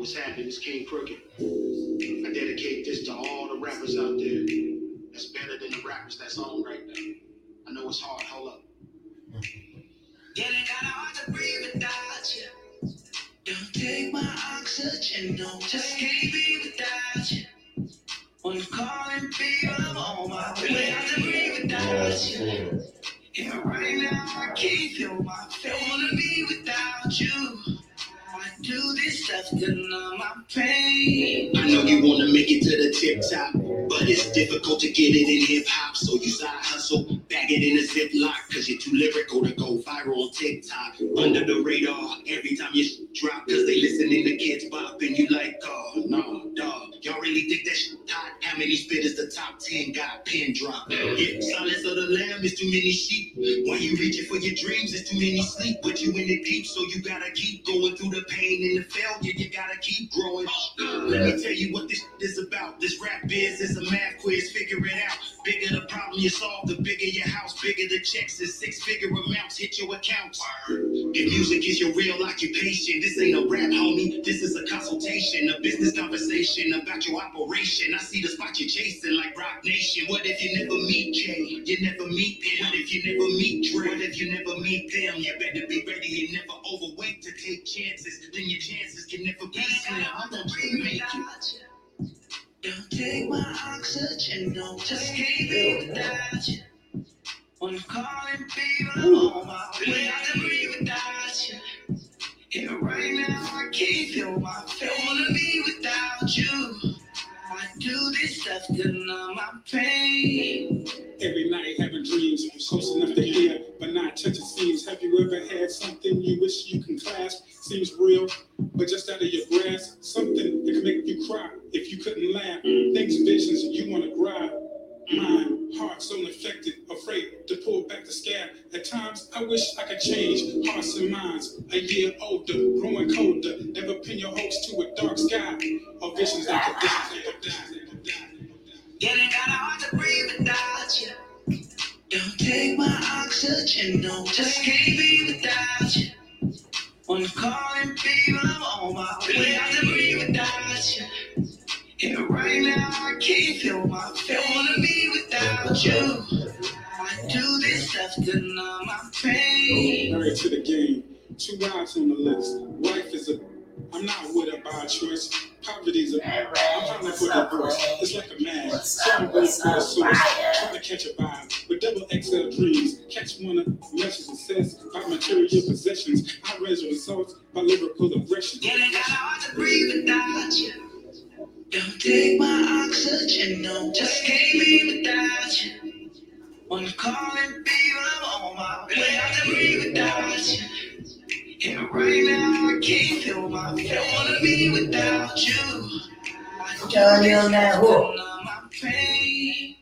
what's happening? It's King Crooked. I dedicate this to all the rappers out there that's better than the rappers that's on right now. I know it's hard. Hold up. Yeah, they got hard to breathe without you. Don't take my oxygen, no, just can't be without you. When I'm calling people, I'm on my way. Hard to breathe without you. Yeah, right now I can't feel my face. Don't wanna be without you. I do this stuff to numb my pain. I know you wanna make it to the tip top, but it's difficult to get it in hip hop. So you side hustle, bag it in a Ziploc, cause you're too lyrical to go viral on TikTok. Under the radar, every time you drop, cause they listening to Kids Bop, and you like, oh, no, dog. Y'all really think that shit hot? How many spitters the top 10 got pin drop? Yeah, silence of the lamb is too many sheep. When you reaching for your dreams, it's too many sleep. But you in it deep, so you gotta keep going through the pain and the failure. You gotta keep growing. Let me tell you what this is about. This rap biz is a math quiz. Figure it out. Bigger the problem you solve, the bigger your house. Bigger the checks, the six-figure amounts hit your accounts. If music is your real occupation, this ain't a rap, homie. This is a consultation, a business conversation about your operation. I see the spot you're chasing like Rock Nation. What if you never meet Jay? You never meet them. What if you never meet Dre? What if you never meet them? You better be ready and never overweight to take chances. Then your chances can never be slim. I'm gonna make it. Don't take my oxygen, no, just can't be without you. When I'm calling people, I'm on my way. I can breathe without you. Yeah, right now I can't feel my face. Don't wanna be without you. I do this stuff to numb my pain. Every night having dreams, close enough to hear, but not touching seams. Have you ever had something you wish you can clasp? Seems real, but just out of your grasp. Something that can make you cry if you couldn't laugh. Things, visions you want to grab. Mind, heart so infected, afraid to pull back the scab. At times, I wish I could change hearts and minds. A year older, growing colder. Never pin your hopes to a dark sky. Or visions that could die. Getting kinda hard to breathe without you. Don't take my oxygen, no, just can't be without you. When I'm calling people, I'm on my way. I can breathe without you. Yeah, right now I can't feel my face. Don't wanna be without you. I do this stuff to numb my pain. Married to the game, 2 wives on the list. Wife is I'm not with her by choice. Poverty's I'm trying to put a voice. It's like a man. So I'm going through a source. Trying to catch a vibe with double XL dreams. Catch one of messages that says about material possessions. I raise results by lyrical aggression. Getting kinda hard to breathe without you. Don't take my oxygen, no, just can't be without you. When I'm calling people, I'm on my way. I can breathe without you. Yeah, right now I can't feel my face. Don't wanna be without you. Already on that hook. My pain.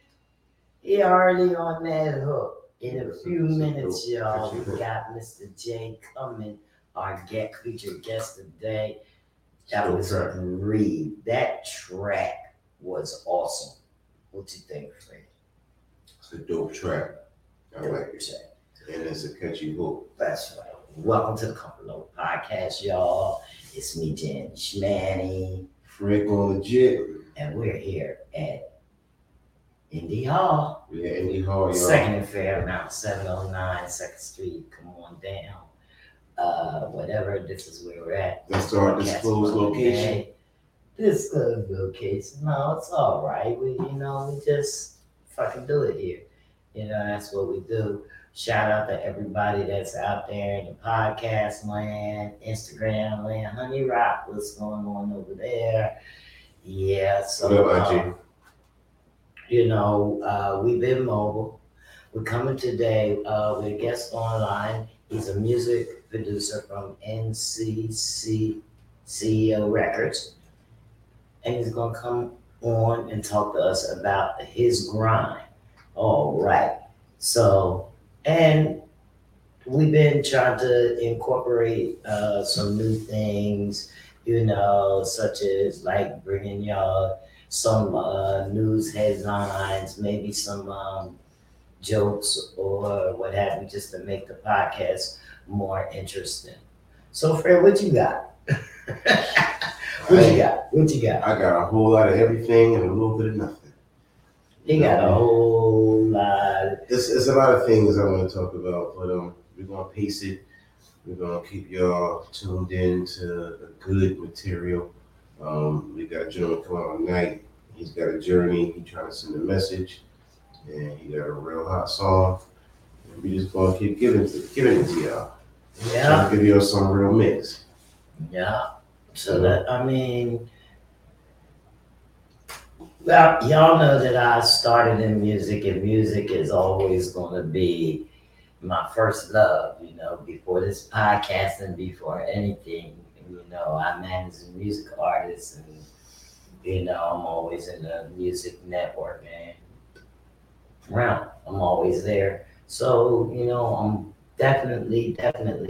He already on that hook. In a few minutes, y'all, we got Mr. J coming, our featured guest today. That was Reed. That track was awesome. What you think, Fred? It's a dope track. I like it. And it's a catchy hook. That's right. Welcome to the Comfort Level Podcast, y'all. It's me, Jen Schmanny. Frank on legit. And we're here at Indy Hall. Yeah, Indy Hall, y'all. Second and Fairmount, 709 2nd Street. Come on down. Whatever, this is where we're at. That's our disclosed location. Disclosed location. No, it's all right. We just fucking do it here. That's what we do. Shout out to everybody that's out there in the podcast land, Instagram land. Honey Rock, what's going on over there? Yeah, so we've been mobile. We're coming today with a guest online. He's a music producer from NCC CEO Records. And he's going to come on and talk to us about his grind. All right. So, and we've been trying to incorporate some new things, such as like bringing y'all some news headlines, maybe some jokes or what have you, just to make the podcast more interesting. So, Fred, what you got? What you got? What you got? I got a whole lot of everything and a little bit of nothing. You got a whole lot. It's a lot of things I want to talk about, but we're gonna pace it. We're gonna keep y'all tuned in to the good material. We got a gentleman coming on tonight. He's got a journey. He's trying to send a message, and he got a real hot song. And we just gonna keep giving it to y'all. Yeah. Trying to give y'all some real mix. Yeah. So that, I mean, well, y'all know that I started in music, and music is always going to be my first love, you know, before this podcasting, before anything. You know, I manage a music artist, and, you know, I'm always in the music networking realm. I'm always there. So, you know, I'm definitely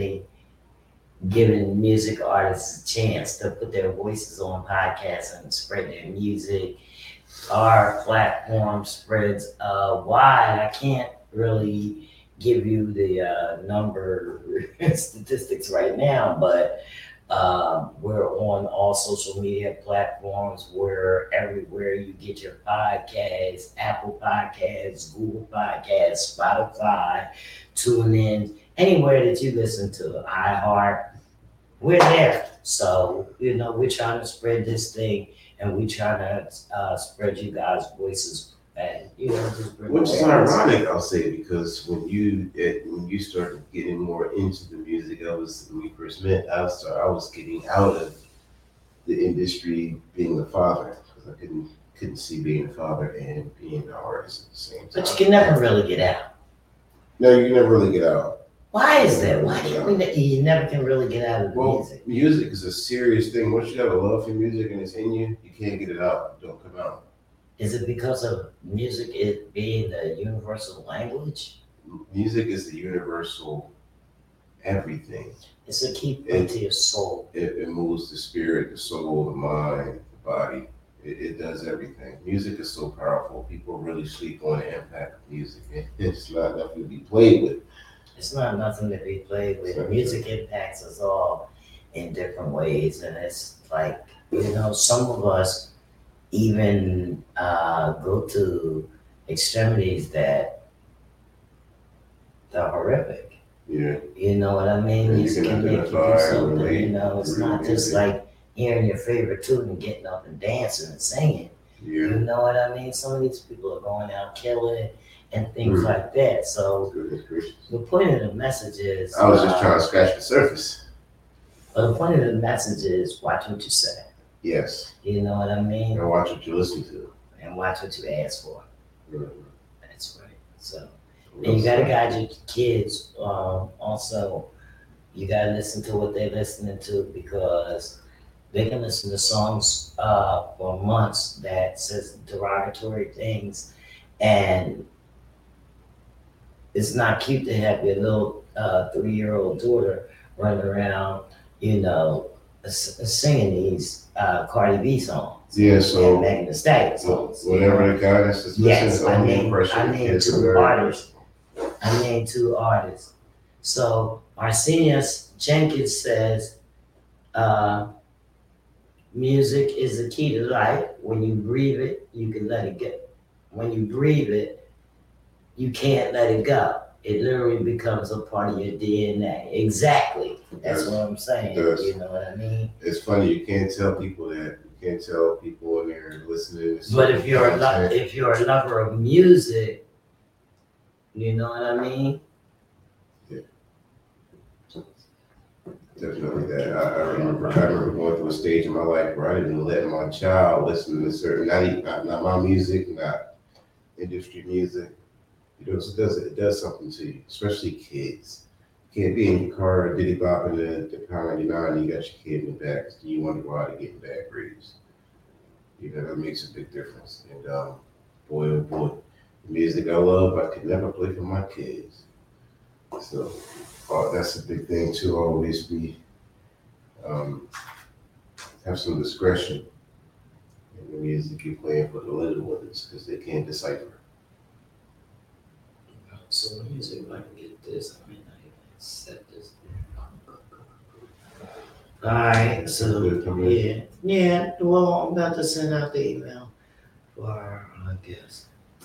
giving music artists a chance to put their voices on podcasts and spread their music. Our platform spreads wide. I can't really give you the number statistics right now, but we're on all social media platforms. We're everywhere you get your podcasts: Apple Podcasts, Google Podcasts, Spotify, TuneIn, anywhere that you listen to, iHeart. We're there. So, you know, we're trying to spread this thing, and we trying to spread you guys' voices, and, you know, just bring Which is awareness. ironic, I'll say, because when you started getting more into the music, when we first met, I was getting out of the industry being a father, because I couldn't see being a father and being an artist at the same time. But you can never really get out. No, you can never really get out. Why is that? Why do you never can really get out of the music? Music is a serious thing. Once you have a love for music and it's in you, you can't get it out. It don't come out. Is it because of music it being the universal language? Music is the universal everything. It's a key point to your soul. It moves the spirit, the soul, the mind, the body. It does everything. Music is so powerful. People really sleep on the impact of music. It's not nothing to be played with. It's not nothing to be played with. Music impacts us all in different ways, and it's like, you know, some of us even go to extremities that are horrific. Yeah. You know what I mean? And Music you can can make you do identify, something, relate, you know, it's not just like hearing your favorite tune and getting up and dancing and singing. Yeah. You know what I mean? Some of these people are going out killing and things like that. So the point of the message is, I was just trying to scratch the surface. But the point of the message is, watch what you say. Yes. You know what I mean? And watch what you listen to. And watch what you ask for. Mm-hmm. That's right. So, and you gotta guide your kids. Also, you gotta listen to what they're listening to, because they can listen to songs for months that says derogatory things, and it's not cute to have your little 3-year-old daughter running around, you know, singing these Cardi B songs. Yeah, so and Megan Thee Stallion songs. Whatever the guidance is listening, I named two artists. So Arsenius Jenkins says, music is the key to life. When you breathe it, you can let it go. When you breathe it, you can't let it go. It literally becomes a part of your DNA. Exactly. That's what I'm saying. You know what I mean? It's funny, you can't tell people that. You can't tell people when they're listening. But if you're a lover of music, you know what I mean? Yeah. Definitely that. I remember going through a stage in my life where I didn't let my child listen to certain, not my music, not industry music. You know, it does something to you, especially kids. You can't be in your car diddy bopping the Power 99, you got your kid in the back, and you wonder why they're getting bad grades. You know, that makes a big difference. And boy, oh boy, the music I love, I could never play for my kids. So that's a big thing too. Always be have some discretion in the music you're playing for the little ones, because they can't decipher. So music, if I can get this, I mean, I can set this. All right, so Good coming. yeah. Well, I'm about to send out the email for our guest,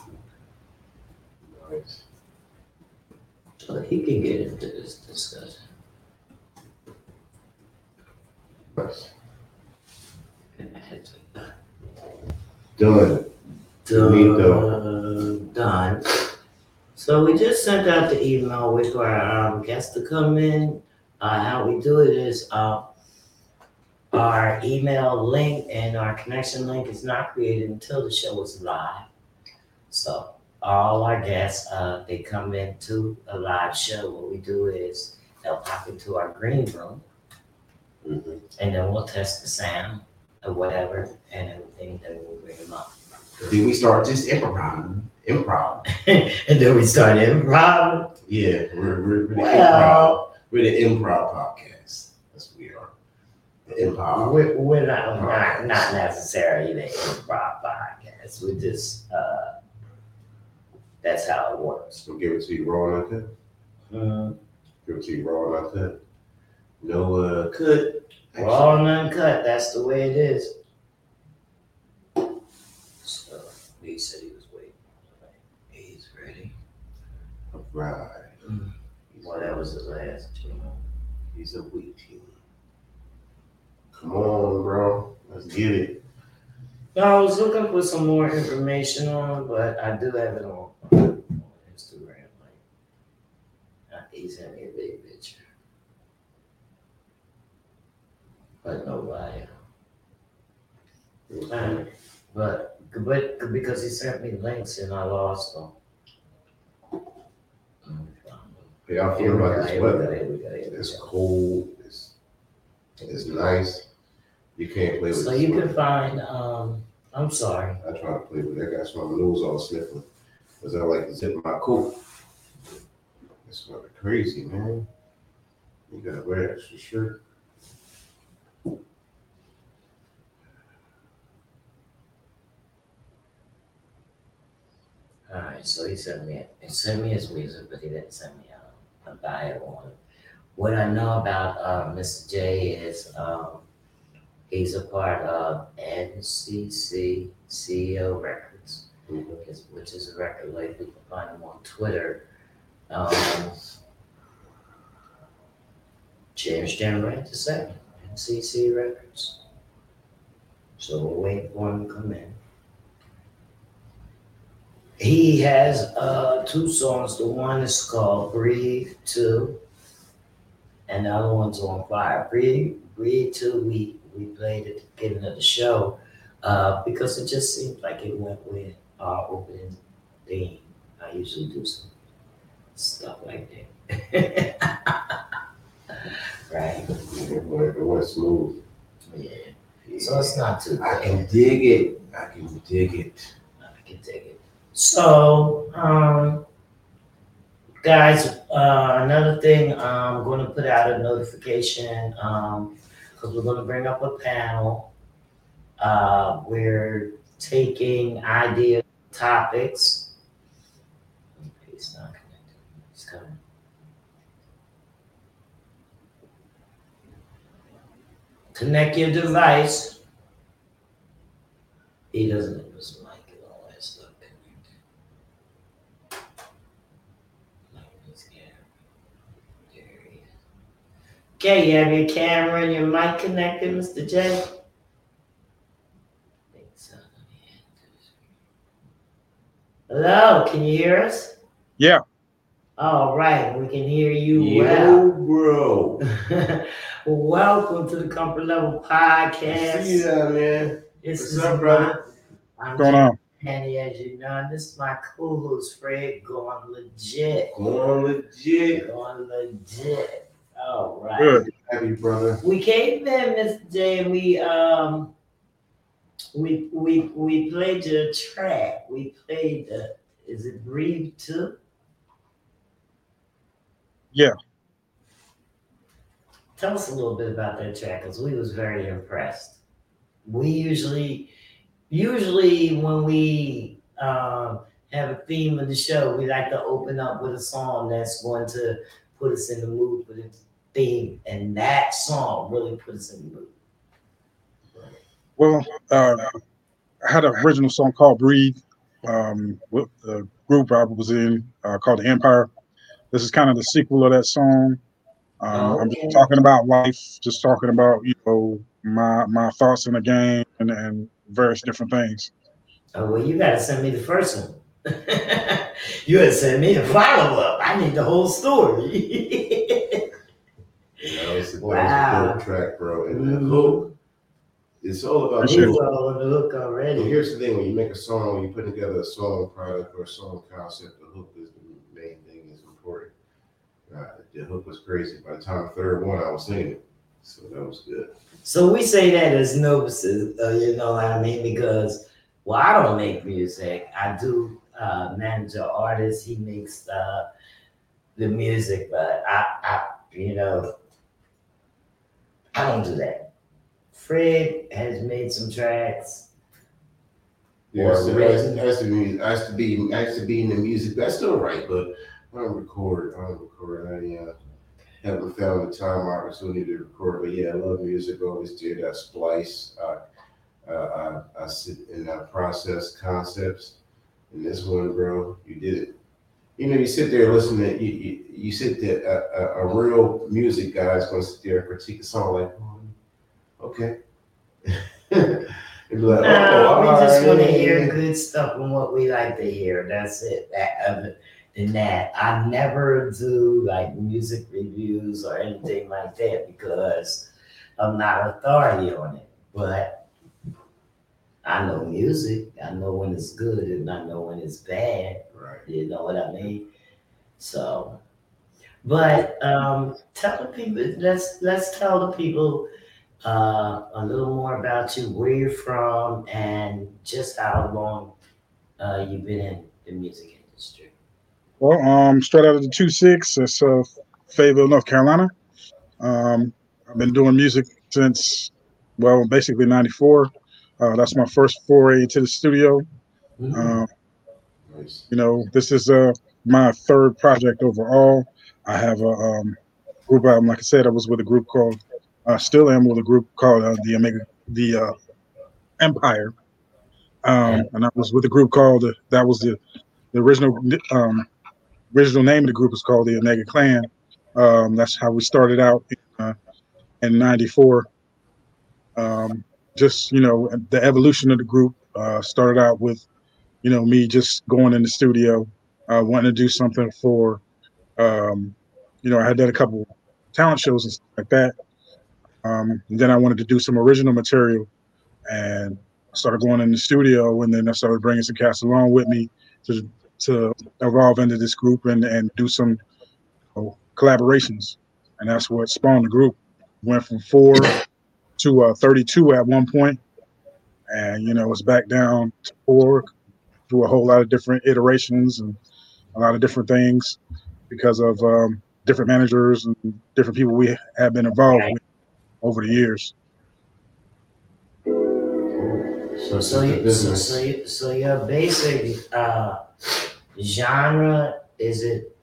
Nice. so he can get into this discussion. Nice. Done. Done. So we just sent out the email with our guests to come in. How we do it is our email link and our connection link is not created until the show is live. So all our guests, they come into a live show. What we do is they'll pop into our green room, Mhm. and then we'll test the sound or whatever and everything. Then we'll bring them up. Then we start just improv. And then we start improv. Yeah, we're the improv. Well, We're the improv podcast. That's what we are. The improv. we're not necessarily the improv podcast. We're just that's how it works. So give it to you raw and uncut. Give it to you raw and uncut. No cut. Raw and uncut. That's the way it is. So he said he was waiting. He's ready. Right. Well, that was the last tune. He's a weak team. Come on, bro. Let's get it. No, I was looking for some more information on, but I do have it on Instagram. He sent me a big picture, but no bio. But because he sent me links and I lost them. Hey, I feel about this weather. Here we go. It's cold. It's nice. You can't play with So this you weather. can find, I'm sorry. I try to play with it. I got my nose all sniffling because I like to zip my coat. It's fucking crazy, man. You gotta wear an extra shirt. All right, so he sent me his music, but he didn't send me a bio on it. What I know about Mr. J is he's a part of NCC CEO Records, which is a record label. You can find him on Twitter. James Generate the second, NCC Records. So we're waiting for him to come in. He has 2 songs. The one is called Breathe 2, and the other one's on fire. Breathe 2, we played at the beginning of the show because it just seemed like it went with our opening theme. I usually do some stuff like that. Right? It went smooth. Yeah. So it's not too I bad. can dig it. I can dig it. I can take it. So, guys, another thing, I'm going to put out a notification because we're going to bring up a panel. We're taking idea topics. It's not connected. It's coming. Connect your device. He doesn't have his mic and all that stuff connected. There he is. Okay, you have your camera and your mic connected, Mr. J? Hello, can you hear us? Yeah. All right, we can hear you Yo, bro. well. Welcome to the Comfort Level Podcast. See you down there. This What's up, brother? I'm What's going on? Andy, as you know, and this is my co-host Fred, going legit. Going legit. Going legit. All right. Good. Happy brother. We came in, Mr. J, and we played your track. We played the, is it Breathe 2? Yeah. Tell us a little bit about that track, because we was very impressed. We usually when we have a theme of the show, we like to open up with a song that's going to put us in the mood for the theme, and that song really puts in the mood. Well, I had an original song called "Breathe" with the group I was in called The Empire. This is kind of the sequel of that song. I'm Okay. talking about life, just talking about my thoughts in the game and various different things. Oh, well, you gotta send me the first one. You gotta send me the follow-up. I need the whole story. That was Wow. a dope track, bro. And the hook, it's all about Appreciate He's it. all on the hook And already. here's the thing: when you make a song, when you put together a song product or a song concept, the hook is the main thing. Is important. The hook was crazy. By the time the third one, I was singing it, so that was good. So we say that as novices, you know what I mean? Because, well, I don't make music. I do manage an artist. He makes the music, but I I don't do that. Fred has made some tracks. Yeah, so Or has to be in the music. That's still right, but I don't record. I haven't found the time or opportunity to record. But yeah, I love music. Always did. I splice. I sit and I process concepts. And this one, bro, you did it. You sit there listening. You sit there. A real music guy is going to sit there and critique a song like, okay. Like, no, we just want to hear yeah. good stuff and what we like to hear. That's it. Other than that, I never do like music reviews or anything like that because I'm not authority on it. But I know music. I know when it's good and I know when it's bad. Right. You know what I mean? So, but tell the people. Let's tell the people a little more about you, where you're from, and just how long you've been in the music industry. Well, straight out of the 2-6, it's Fayetteville, North Carolina. I've been doing music since, well, basically '94. That's my first foray into the studio. Mhm. Nice. This is my third project overall. I have a group album. Like I said, I was with a group called, still am with a group called the Empire. And I was with a group called, that was the original name of the group is called the Omega Clan. That's how we started out in '94. Just the evolution of the group started out with me just going in the studio, wanting to do something for I had done a couple talent shows and stuff like that. And then I wanted to do some original material, and I started going in the studio, and then I started bringing some cats along with me to evolve into this group and do some collaborations, and that's what spawned the group. Went from 4 to 32 at one point, and it's back down to 4 through a whole lot of different iterations and a lot of different things because of different managers and different people we have been involved with over the years. So your basic genre is it?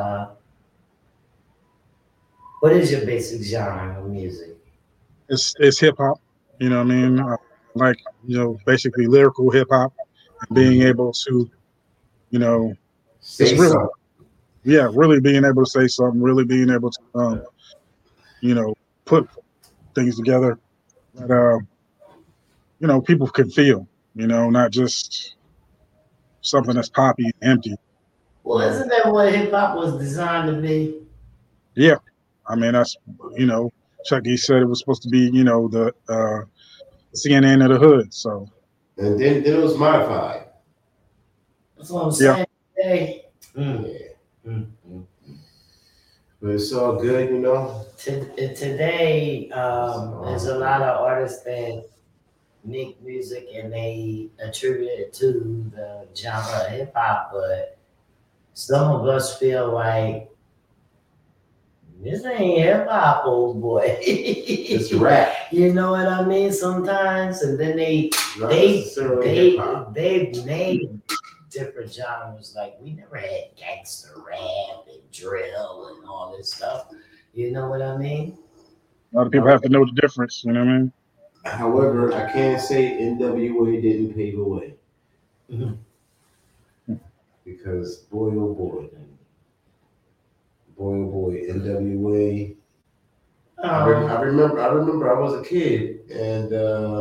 What is your basic genre of music? It's hip hop. You know what I mean? Like basically lyrical hip hop, and being able to, Say it's really, something. really being able to say something, really being able to, put things together that people can feel. Not just something that's poppy and empty. Well, isn't that what hip hop was designed to be? Yeah, I mean that's Chucky said it was supposed to be the CNN of the hood. So And then it was modified. That's what I'm saying. Hey. Yeah. But it's all good, Today, there's a lot of artists that make music and they attribute it to the genre of hip hop, but some of us feel like this ain't hip hop, old boy. It's rap. You know what I mean? Sometimes, and then they've made different genres. Like we never had gangster rap and drill and all this stuff. You know what I mean? A lot of people have to know the difference. You know what I mean? However, I can say NWA didn't pave the way Mhm. because boy, oh boy, NWA. I remember I was a kid and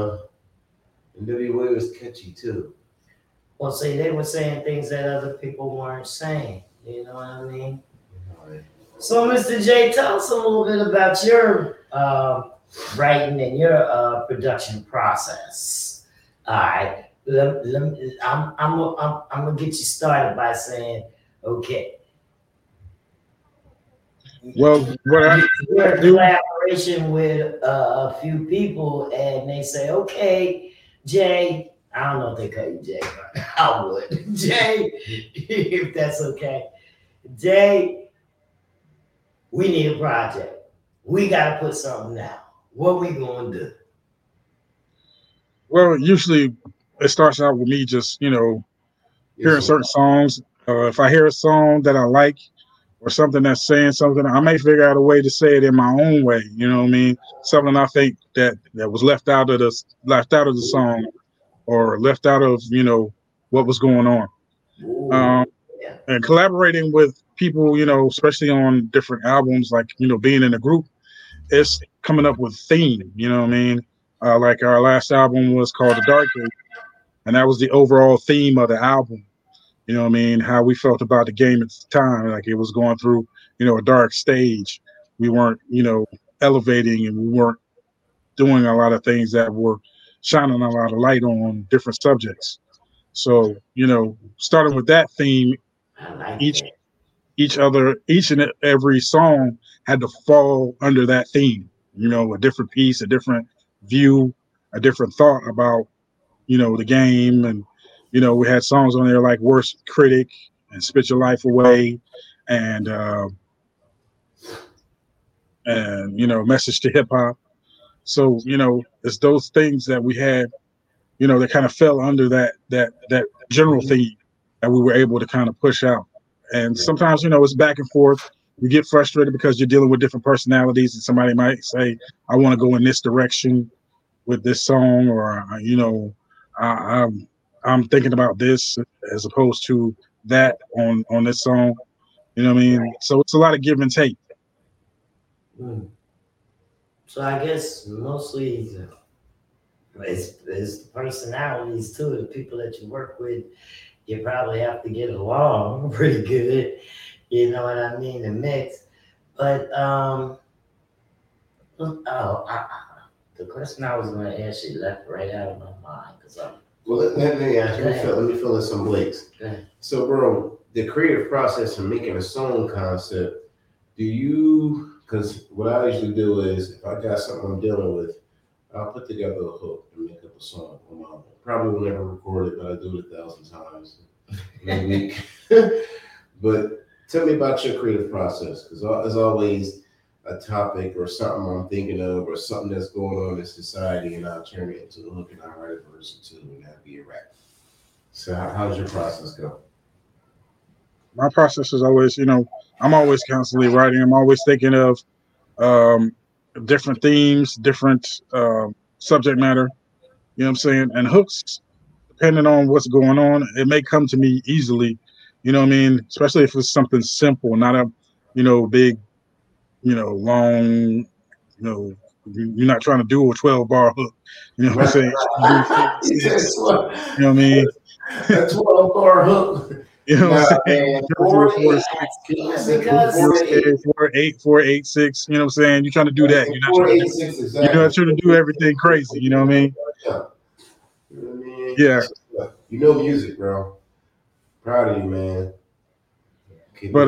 NWA was catchy too. Well, see, they were saying things that other people weren't saying. You know what I mean? So, Mr. J, tell us a little bit about your writing and your production process. All right, I'm gonna get you started by saying, okay, Well, what I you're in do, collaboration with a few people, and they say, okay, Jay. I don't know if they call you Jay, but I would. Jay, if that's okay. Jay, we need a project. We got to put something out. What we going to do? well, usually it starts out with me just, hearing certain songs. If I hear a song that I like or something that's saying something, I may figure out a way to say it in my own way. You know what I mean? Something I think that was left out of the song or left out of, what was going on. Ooh, Um, yeah. and collaborating with people, especially on different albums, like, being in a group, it's coming up with theme, you know what I mean? Like our last album was called The Dark Age, and that was the overall theme of the album. You know what I mean? How we felt about the game at the time, like it was going through, a dark stage. We weren't, elevating, and we weren't doing a lot of things that were shining a lot of light on different subjects. So, starting with that theme, I like each that. each and every song had to fall under that theme. A different piece, a different view, a different thought about the game. And we had songs on there like Worst Critic and Spit Your Life Away, and Message to Hip Hop. So it's those things that we had, that kind of fell under that general theme that we were able to kind of push out. And sometimes it's back and forth. You get frustrated because you're dealing with different personalities, and somebody might say, I want to go in this direction with this song, or I, I'm thinking about this as opposed to that on this song. You know what I mean? So it's a lot of give and take. Mm. So I guess mostly it's the personalities too. The people that you work with, you probably have to get along pretty good. You know what I mean? The mix. But the question I was going to ask you left right out of my mind because I'm. Well, let me ask you. Let me fill in some blanks. Okay. So, bro, the creative process of making a song concept, because what I usually do is if I got something I'm dealing with, I'll put together a hook and make up a song on my own. Probably will never record it, but I do it 1,000 times in a week. But tell me about your creative process, because as always, a topic or something I'm thinking of or something that's going on in society, and I'll turn it into a hook and I'll write a verse or two and that'll be a rap. So how does your process go? My process is always, I'm always constantly writing. I'm always thinking of different themes, different subject matter, you know what I'm saying? And hooks, depending on what's going on, it may come to me easily, you know what I mean? Especially if it's something simple, not a, big, long, you're not trying to do a 12-bar hook, you know what I'm saying? He said 12. You know what I mean? A 12-bar hook. You know what I'm saying? Man, 4-8-6, you know what I'm saying? You're trying to do that. You're not trying to do, exactly. you're not trying to do everything crazy, you know what I mean? Yeah. You know what I mean? Yeah. You know music, bro. Proud of you, man. But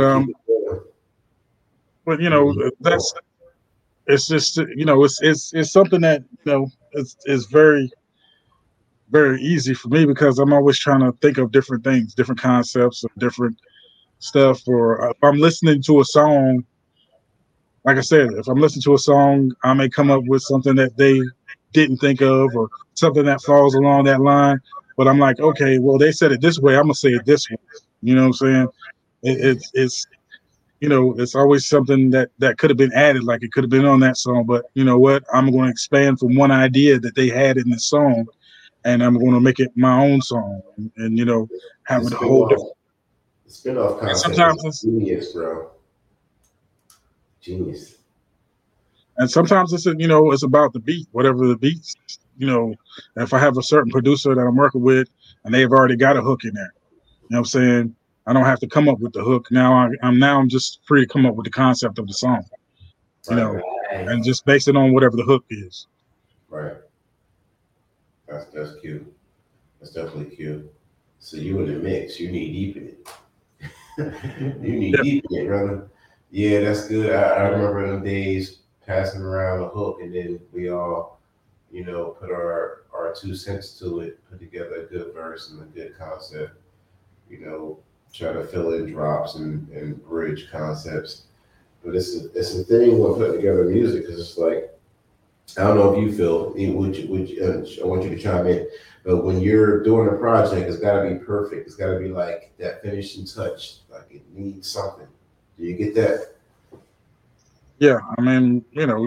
that's it's just it's something that it's very, very easy for me because I'm always trying to think of different things, different concepts, or different stuff. Or if I'm listening to a song, like I said, if I'm listening to a song, I may come up with something that they didn't think of, or something that falls along that line. But I'm like, okay, well, they said it this way, I'm gonna say it this way. You know what I'm saying? It's you know, it's always something that could have been added, like it could have been on that song. But you know what? I'm going to expand from one idea that they had in the song, and I'm going to make it my own song, and you know, have it a whole different. The spin-off And concept sometimes is genius, bro. Genius. and sometimes it's you know, it's about the beat, whatever the beats. You know, if I have a certain producer that I'm working with, and they've already got a hook in there, you know what I'm saying? I don't have to come up with the hook. Now I'm just free to come up with the concept of the song, you know, Right. and just base it on whatever the hook is. Right. That's cute. That's definitely cute. So you in the mix. You need deep in it. You need Yeah. deep in it, brother. Yeah, that's good. I remember them days passing around the hook, and then we all, you know, put our 2 cents to it, put together a good verse and a good concept, you know, try to fill in drops and bridge concepts. But it's a thing when putting together music, because it's like, I don't know if you feel, I want you to chime in, but when you're doing a project, it's got to be perfect. It's got to be like that finishing touch, like it needs something. Do you get that? Yeah, I mean, you know,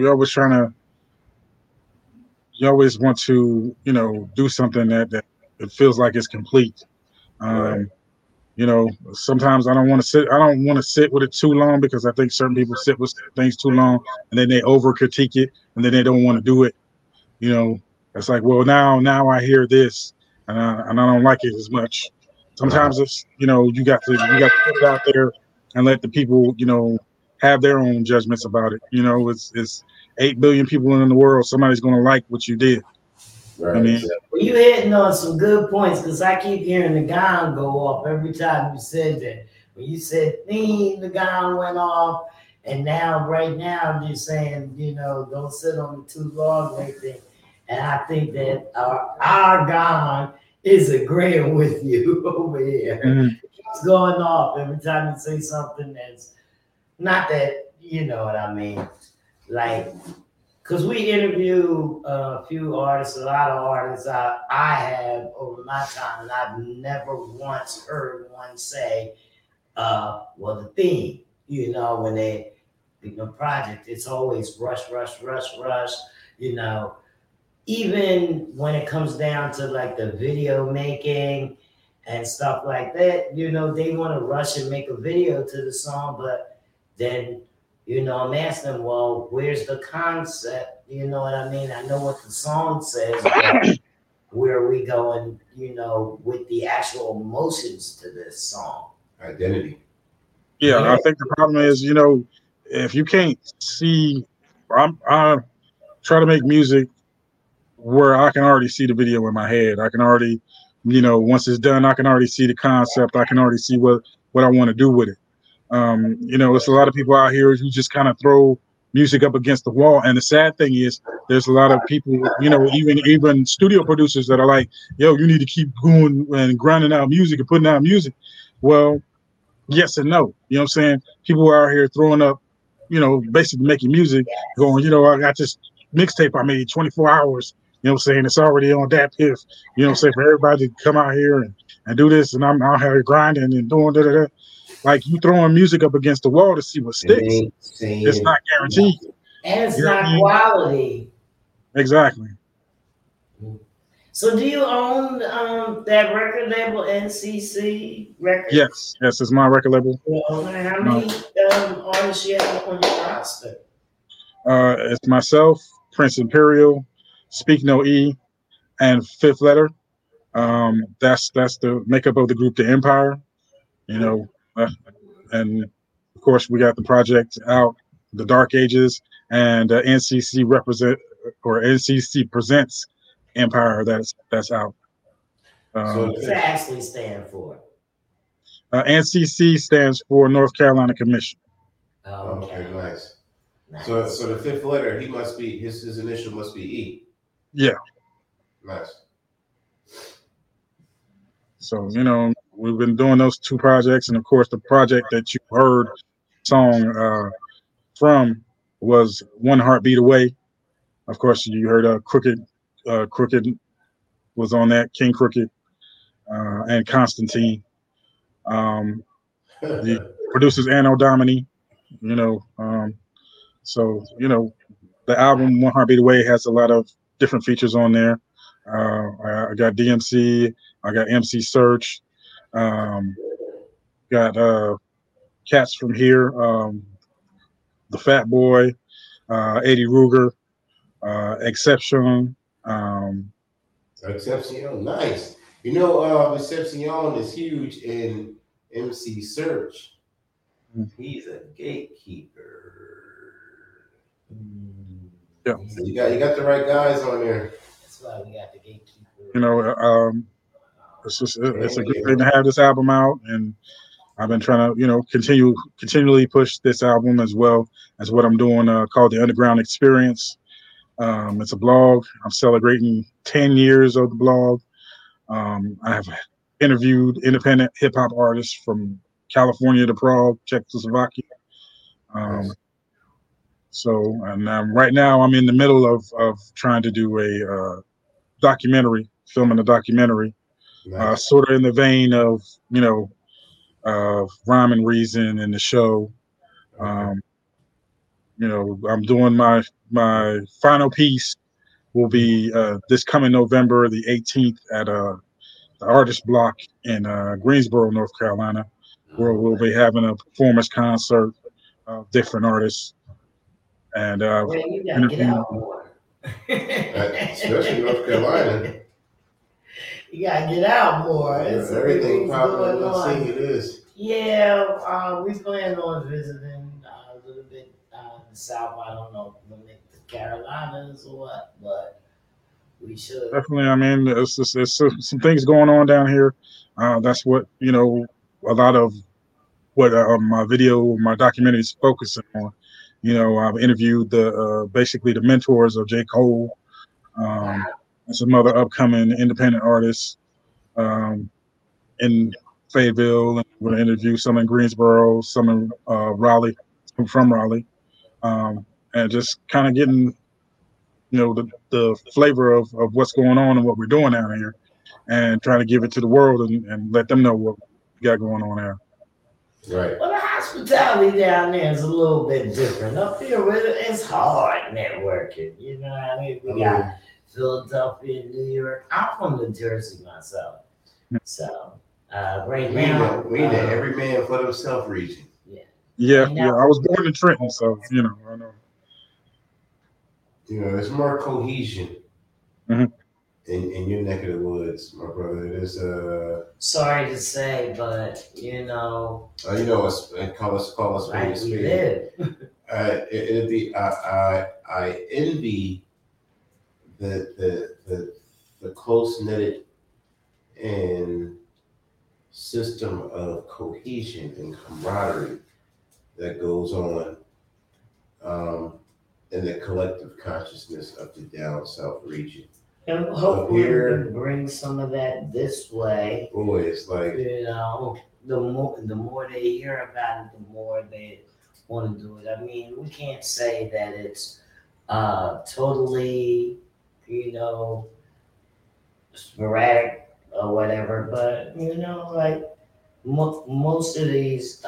you always want to, you know, do something that it feels like it's complete. Right. You know, sometimes I don't want to sit with it too long, because I think certain people sit with things too long and then they over critique it and then they don't want to do it. You know, it's like, well, now I hear this and I don't like it as much. Sometimes it's, you know, you got to put it out there and let the people, you know, have their own judgments about it. You know, it's 8 billion people in the world. Somebody's going to like what you did. I Right. mean, Exactly. Well, you hitting on some good points, because I keep hearing the gong go off every time you said that. When you said "ding," the gong went off, and now right now you're saying, you know, don't sit on it too long, anything. And I think that our gong is agreeing with you over here. mhm. It keeps going off every time you say something that's not that, you know what I mean, like. Because we interview a few artists, a lot of artists I have over my time, and I've never once heard one say, well, the theme, you know, when they, you know, project, it's always rush, rush, rush, rush, you know, even when it comes down to like the video making and stuff like that, you know, they want to rush and make a video to the song, but then, you know, I'm asking them, well, where's the concept? You know what I mean? I know what the song says, but where are we going, you know, with the actual emotions to this song? Identity. Yeah, Yeah. I think the problem is, you know, if you can't see, I try to make music where I can already see the video in my head. I can already, you know, once it's done, I can already see the concept. I can already see what I want to do with it. You know, it's a lot of people out here who just kind of throw music up against the wall. And the sad thing is, there's a lot of people, you know, even studio producers that are like, yo, you need to keep going and grinding out music and putting out music. Well, yes and no. You know what I'm saying? People are out here throwing up, you know, basically making music, going, you know, I got this mixtape I made 24 hours. You know what I'm saying? It's already on that piff. You know what I'm saying? For everybody to come out here and do this, and I'm out here grinding and doing da-da-da. Like, you throwing music up against the wall to see what And sticks. they saying It's not guaranteed. And it's You know what I not mean? quality. Exactly. So do you own that record label, NCC Records? Yes, it's my record label. How many artists you have on your roster? It's myself, Prince Imperial, Speak No E, and Fifth Letter. That's the makeup of the group, The Empire. You know, and of course we got the project out, The Dark Ages, and NCC presents Empire. That's out. so. What does that actually stand for? NCC stands for North Carolina Commission. Okay, nice. Nice. So the fifth letter, he must be his initial must be E. Yeah. Nice. So, you know, we've been doing those two projects, and of course, the project that you heard song from was One Heartbeat Away. Of course, you heard Crooked was on that, King Crooked, and Constantine. The producers Anno Domini, So the album One Heartbeat Away has a lot of different features on there. I got DMC, I got MC Search, um, got cats from here, the Fat Boy, Eddie Ruger, Exception. Um, Exception, nice. Exception is huge in MC Search. He's a gatekeeper. Yeah. So you got the right guys on there. That's why we got the gatekeeper. It's a good thing to have this album out, and I've been trying to continually push this album as well as what I'm doing called the Underground Experience. It's a blog. I'm celebrating 10 years of the blog. I have interviewed independent hip hop artists from California to Prague, Czechoslovakia. Right now I'm in the middle of trying to do a documentary, filming a documentary, sort of in the vein of Rhyme and Reason and the show. I'm doing my final piece will be this coming November the 18th at the Artist Block in Greensboro, North Carolina, where we'll be having a performance concert of different artists. And you gotta get out more. Especially North Carolina. You gotta get out more. Everything popping up. I see it is. Yeah, we plan on visiting a little bit the South. I don't know, the Carolinas or what, but we should. Definitely. I mean, there's some things going on down here. That's what a lot of what my documentary is focusing on. I've interviewed basically the mentors of J. Cole, and some other upcoming independent artists in Fayetteville, and we're going to interview some in Greensboro, some in Raleigh, from Raleigh, and just kind of getting the flavor of what's going on and what we're doing down here, and trying to give it to the world and let them know what we got going on there. Right. Well, the hospitality down there is a little bit different. Up here, it's hard networking. You know what I mean? We got Philadelphia, New York. I'm from New Jersey myself. So, right now. We need every man for themselves region. Yeah. I was born in Trenton, so, I know. There's more cohesion in your neck of the woods, my brother. There's sorry to say, but call us right, we live. I envy the close knitted and system of cohesion and camaraderie that goes on in the collective consciousness of the down south region. And hopefully we can bring some of that this way. Boy, it's like the more they hear about it, the more they want to do it. I mean, we can't say that it's totally, sporadic or whatever, but like most of these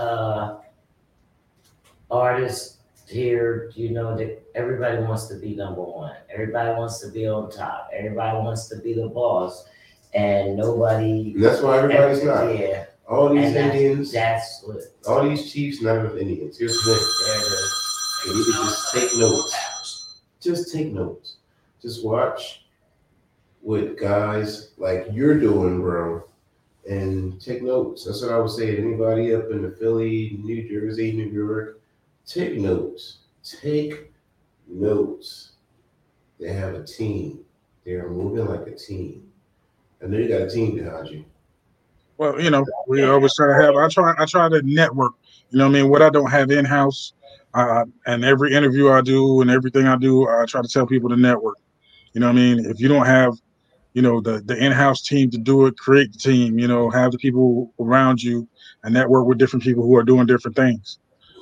artists here, that everybody wants to be number one. Everybody wants to be on top. Everybody wants to be the boss, and nobody. And that's why everybody's not. Yeah. All these Indians. That's what. All these chiefs, not enough Indians. Here's the thing. You need to just take notes. Just take notes. Just watch what guys like you're doing, bro, and take notes. That's what I would say to anybody up in the Philly, New Jersey, New York. Take notes. Take notes. They have a team. They are moving like a team. I know you got a team behind you. Well, we always try to have. I try to network. What I don't have in house, and every interview I do and everything I do, I try to tell people to network. If you don't have, the in-house team to do it, create the team. Have the people around you and network with different people who are doing different things.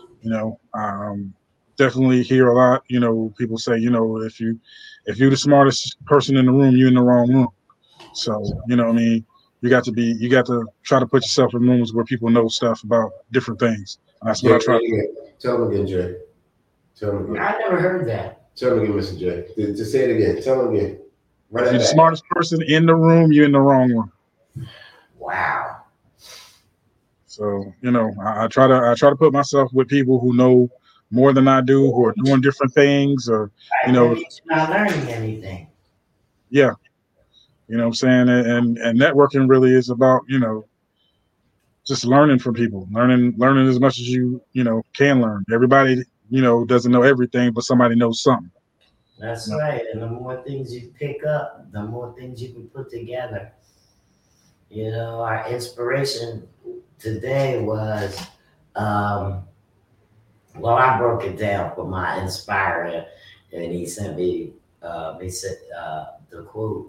Definitely hear a lot. People say, if you're the smartest person in the room, you're in the wrong room. So, you got to try to put yourself in rooms where people know stuff about different things. And that's what I try to do. Tell him again, Jay. Tell him again. I never heard that. Tell him again, Mr. J. To say it again. Tell him again. If you're the smartest person in the room, you're in the wrong room. Wow. So, you know, I try to put myself with people who know more than I do, who are doing different things, or, you know, You're not learning anything. yeah. You know what I'm saying? And networking really is about, you know, just learning from people, learning as much as you know, can learn. Everybody, you know, doesn't know everything, but somebody knows something. That's right. And the more things you pick up, the more things you can put together. You know, our inspiration today was, well, I broke it down for my inspirer, and he sent me, he said, the quote.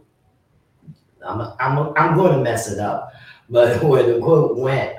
I'm going to mess it up, but where the quote went,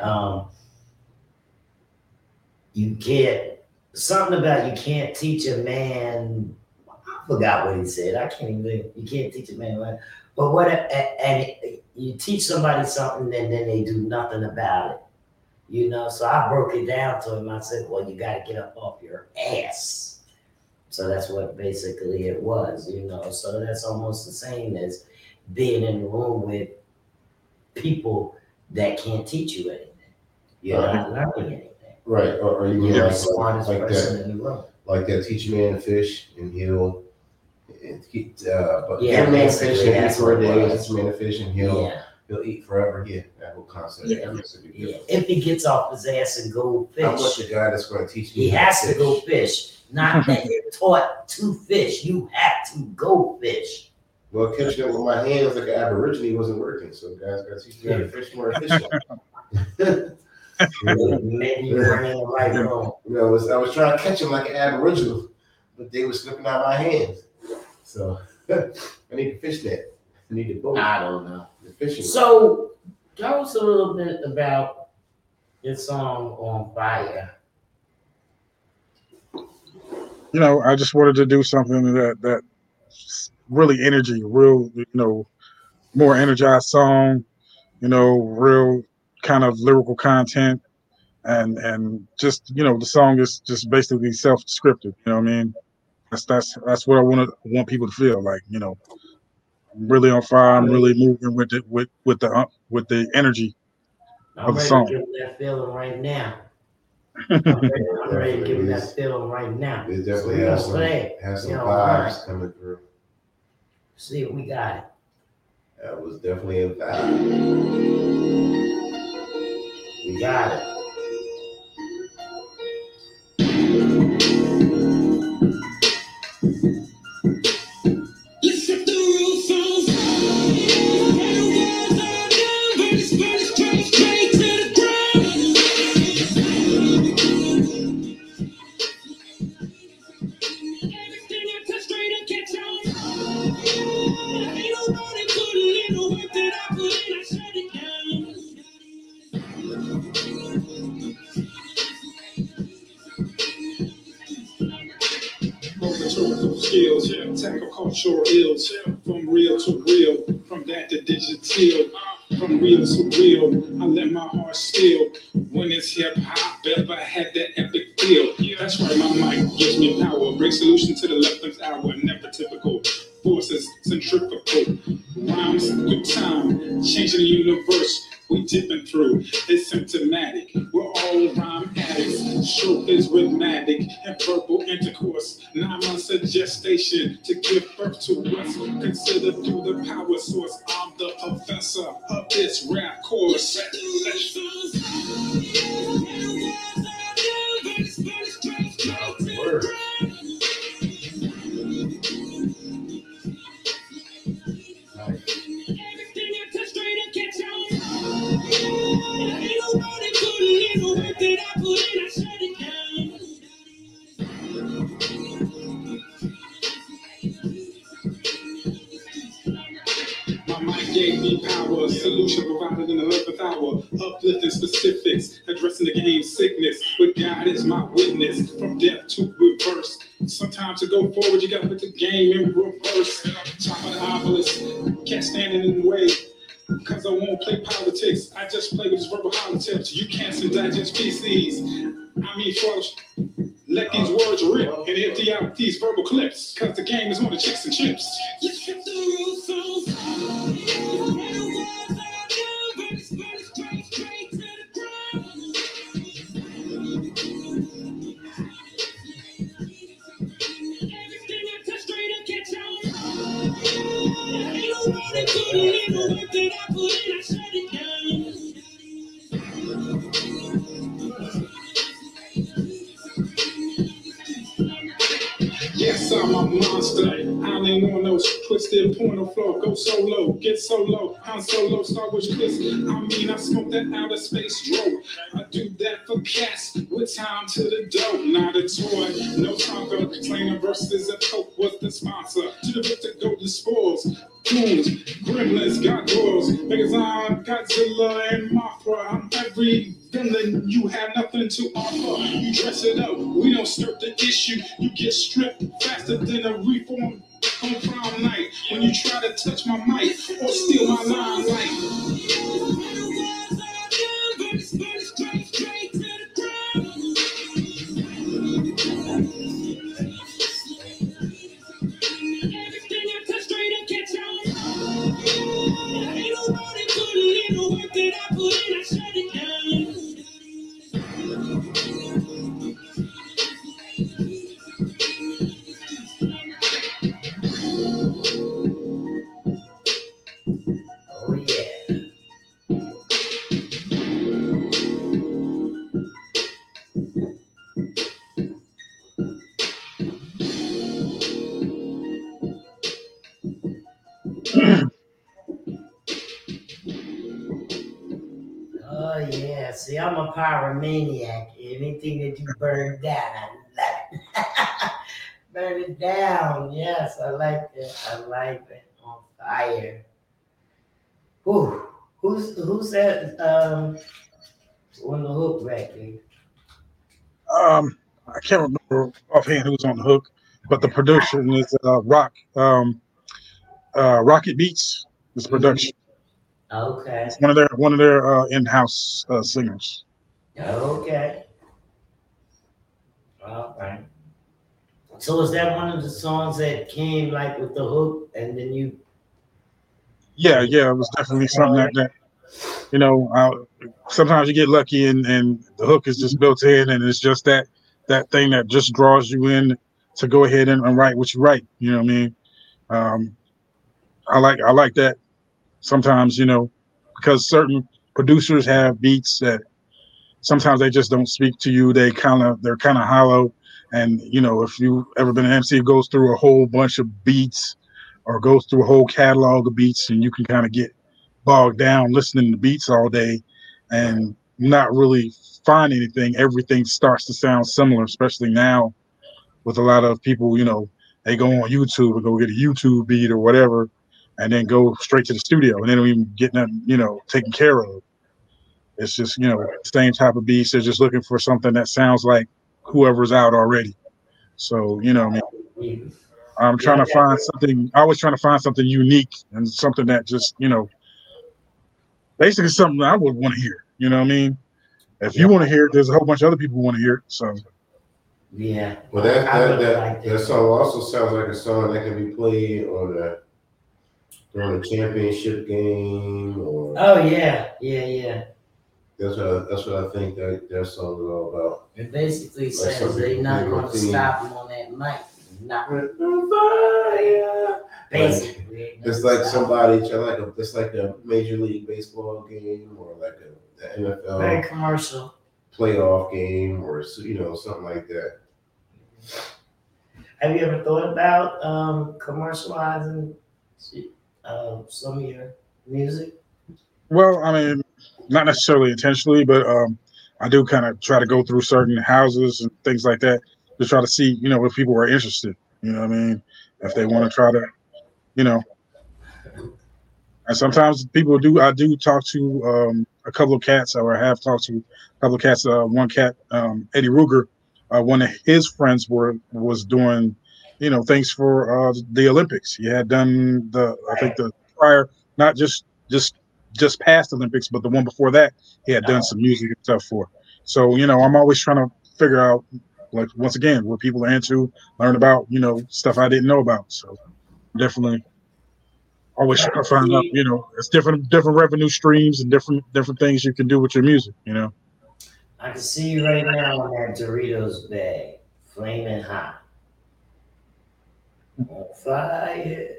you can't, something about you can't teach a man. I forgot what he said. I can't even. You can't teach a man what. But what? And you teach somebody something, and then they do nothing about it. You know. So I broke it down to him. I said, "Well, you got to get up off your ass." So that's what basically it was. You know. So that's almost the same as being in the room with people that can't teach you anything. You're not learning anything. Right, or you You're like the smartest like person that, in the room. like that. Teach a man to fish, and he'll. But Yeah, a man to fish basically, and eat that's for a what it day. was. Teach a man to fish, and he'll Yeah, eat forever. Yeah, that whole concept. Yeah. Makes a big yeah. difference. If he gets off his ass and go I want fish, the guy that's going to teach me. he how has to fish. go fish. Not that you're taught to fish. You have to go fish. Well, catching up with my hands like an Aborigine wasn't working, so the guy's got to teach me how to fish more efficiently. Maybe you weren't in the right room. You know, I was trying to catch them like an Aboriginal, but they were slipping out of my hands. So I need to fish that. I need to boat. I don't know. The fishing. So tell us a little bit about your song "On Fire." You know, I just wanted to do something that really energy, real, you know, more energized song, you know, real kind of lyrical content, and just, you know, the song is just basically self-descriptive. You know what I mean? That's what I want people to feel like. You know, I'm really on fire. I'm really moving with it with the energy I'm of the ready song. to give that feeling right now. I'm ready to give that feeling right now. It So definitely we're has gonna some, play. has some You know, vibes coming through. See if we got it. That was definitely a vibe. We got it. Let's set the roof on fire. And the walls are down. Burn straight to the ground. Everything I touch straight up catch on fire. Ain't nobody putting in the work that I put in. I shut it down. Rhetorical skills, tackle cultural ills, from real to real, from that to digital, from real to real. I let my heart spill. When it's hip hop, ever had that epic feel. That's right, my mic gives me power. Bring solution to the 11th hour, never typical. Forces centrifugal, rhymes through time, changing the universe. We dipping through, it's symptomatic. We're all rhyme addicts. Stroke is rhythmatic and verbal intercourse. 9 months of gestation to give birth to us. Consider through the power source. I'm the professor of this rap course. Word. Everything I touch straight up catch on fire. Ain't nobody putting in the work that I put in. I shut it down. My mind gave me power, solution provided in the 11th hour, uplifting specifics, addressing the game sickness, with God is my witness, from death to reverse. Sometimes to go forward, you gotta put the game in reverse. Top of the obelisk, can't stand in the way. Cause I won't play politics. I just play with these verbal hollow-tips. You can't digest feces. I mean, folks, let these words rip and empty out these verbal clips. Cause the game is more than chicks and chips. Let's get the rules so yes, I'm a monster. I ain't want no twisted point of flow. Go solo, get solo. I'm solo, Star Wars Chris. I mean, I smoke that outer space dro. I do that for cats with time to the dough. Not a toy, no conquer. Trainer versus a coke was the sponsor. To the bit to go to spores. Goons, gremlins, gargoyles, Megazon, Godzilla, and Mothra. I'm every villain, you have nothing to offer. You dress it up, we don't stir the issue. You get stripped faster than a reform on prom night. When you try to touch my mic or steal my limelight. Oh yeah. Oh yeah. See, I'm a pyromaniac. Anything that you burn down, I love it. Burn it down. Yes, I like that. I like it. On fire. Whew. Who's that on the hook record? I can't remember offhand who's on the hook, but the production is Rocket Beats. This production. Okay. It's one of their in-house singers. Okay. All right. So is that one of the songs that came like with the hook and then you? Yeah, it was definitely something that you know. Sometimes you get lucky and the hook is just built in, and it's just that thing that just draws you in to go ahead and write what you write. You know what I mean? I like that sometimes, because certain producers have beats that sometimes they just don't speak to you. They're kind of hollow. And if you ever been an MC who goes through a whole bunch of beats or goes through a whole catalog of beats, and you can kind of get bogged down listening to beats all day and not really find anything. Everything starts to sound similar, especially now with a lot of people, they go on YouTube and go get a YouTube beat or whatever, and then go straight to the studio and they don't even get nothing, taken care of. It's just, same type of beats. They're just looking for something that sounds like whoever's out already. So, I'm trying to find something. I was trying to find something unique and something that just, basically something I would want to hear. You know what I mean? If you want to hear it, there's a whole bunch of other people who want to hear it. So, yeah. Well, that song also sounds like a song that can be played during a championship game or. Oh yeah. That's what I think that song is all about. It basically says they're not going to stop him on that mic. Not fire. Basically, it's like somebody it's like a Major League Baseball game or like a NFL very commercial playoff game or something like that. Have you ever thought about commercializing some of your music? Well, I mean, not necessarily intentionally, but I do kind of try to go through certain houses and things like that to try to see, if people are interested. You know what I mean? If they want to try to, and sometimes people do. I do talk to a couple of cats, or I have talked to a couple of cats. One cat, Eddie Ruger, one of his friends was doing, things for the Olympics. He had done the prior, not just just past Olympics, but the one before that, he had done some music and stuff for. So, you know, I'm always trying to figure out, like, once again, what people are into, learn about, you know, stuff I didn't know about. So definitely always trying to find out, you know, it's different revenue streams and different things you can do with your music, you know. I can see you right now in that Doritos bag, flaming hot. On fire.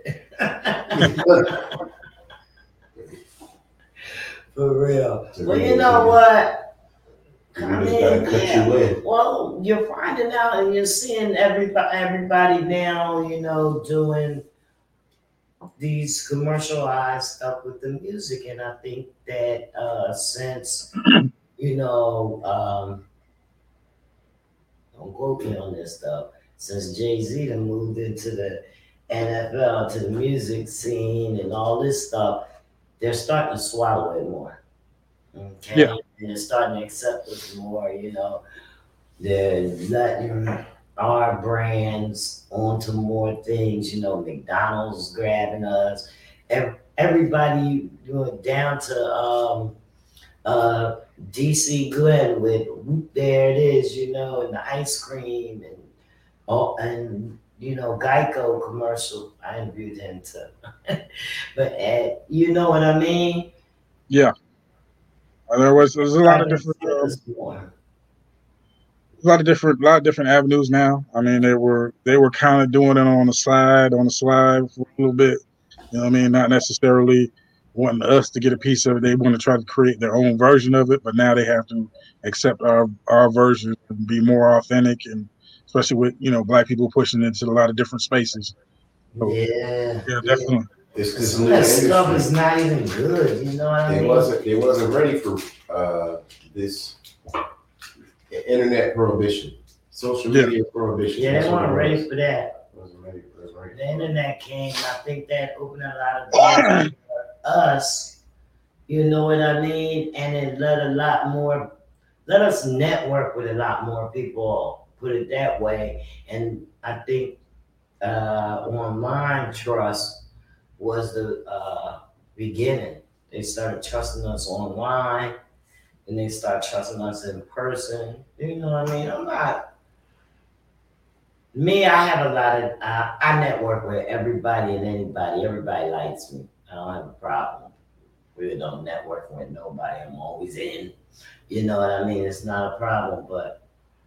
For real. Well, you know what? Come in. Well, you're finding out and you're seeing everybody now, you know, doing these commercialized stuff with the music. And I think that since, you know, don't quote me on this stuff, since Jay-Z done moved into the NFL, to the music scene and all this stuff, they're starting to swallow it more. Okay? Yeah. And they're starting to accept us more, you know. They're letting our brands onto more things, you know, McDonald's grabbing us. Everybody, you know, down to DC Glen with Whoop, there it is, you know, and the ice cream and you know, Geico commercial. I interviewed him too. But you know what I mean? Yeah. There's a lot of different a lot of different avenues now. I mean, they were kind of doing it on the slide for a little bit. You know what I mean? Not necessarily wanting us to get a piece of it. They want to try to create their own version of it, but now they have to accept our version and be more authentic, and especially with, you know, Black people pushing into a lot of different spaces. So, yeah, definitely. Some of that stuff is not even good, you know what I mean? They wasn't ready for this internet prohibition, social media prohibition. Yeah, they weren't ready for that. Wasn't ready for it. The internet came, and I think that opened a lot of doors for us, you know what I mean? And it let us network with a lot more people, put it that way. And I think online trust was the beginning. They started trusting us online, and they start trusting us in person. You know what I mean? I have a lot of, I network with everybody and anybody. Everybody likes me. I don't have a problem. Really don't network with nobody. I'm always in. You know what I mean? It's not a problem, but,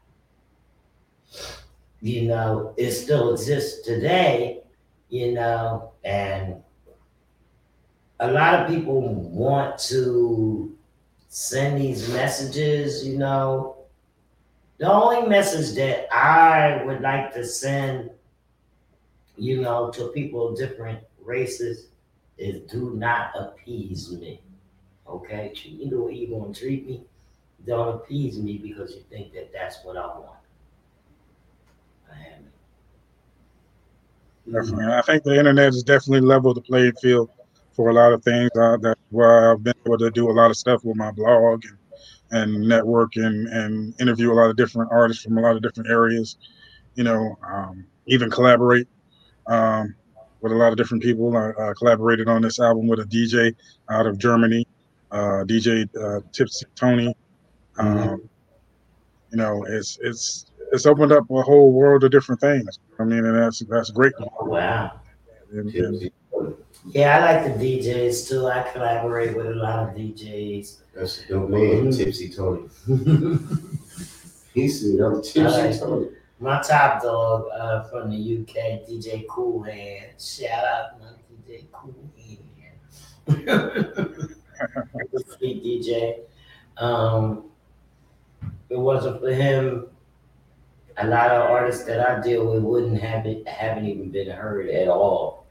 you know, it still exists today, you know, and a lot of people want to send these messages, you know. The only message that I would like to send, you know, to people of different races is do not appease me, okay? Treat me the way you're going to treat me. Don't appease me because you think that that's what I want. Definitely. I think the internet has definitely leveled the playing field for a lot of things. That's why I've been able to do a lot of stuff with my blog and network and interview a lot of different artists from a lot of different areas, you know, even collaborate with a lot of different people. I collaborated on this album with a DJ out of Germany, DJ Tipsy Tony. You know, it's opened up a whole world of different things. I mean, and that's great. Oh, wow. And, yeah, I like the DJs too. I collaborate with a lot of DJs. That's a dope man, Tipsy Tony. He said, I'm Tipsy Tony. My top dog from the UK, DJ Cool Hand. Shout out to my DJ Cool Hand. Sweet DJ. If it wasn't for him, a lot of artists that I deal with haven't even been heard at all.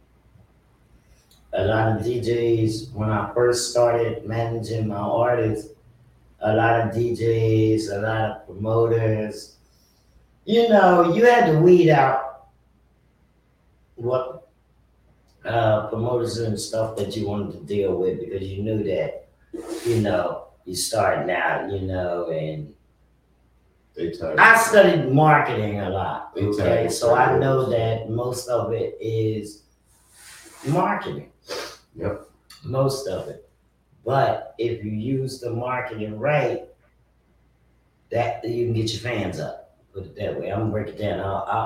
A lot of DJs, when I first started managing my artists, a lot of DJs, a lot of promoters, you know, you had to weed out what promoters and stuff that you wanted to deal with, because you knew that, you know, you're starting out, you know, and I studied marketing a lot, okay? So I know that most of it is marketing. Yep. Most of it. But if you use the marketing right, that you can get your fans up. Put it that way. I'm gonna break it down.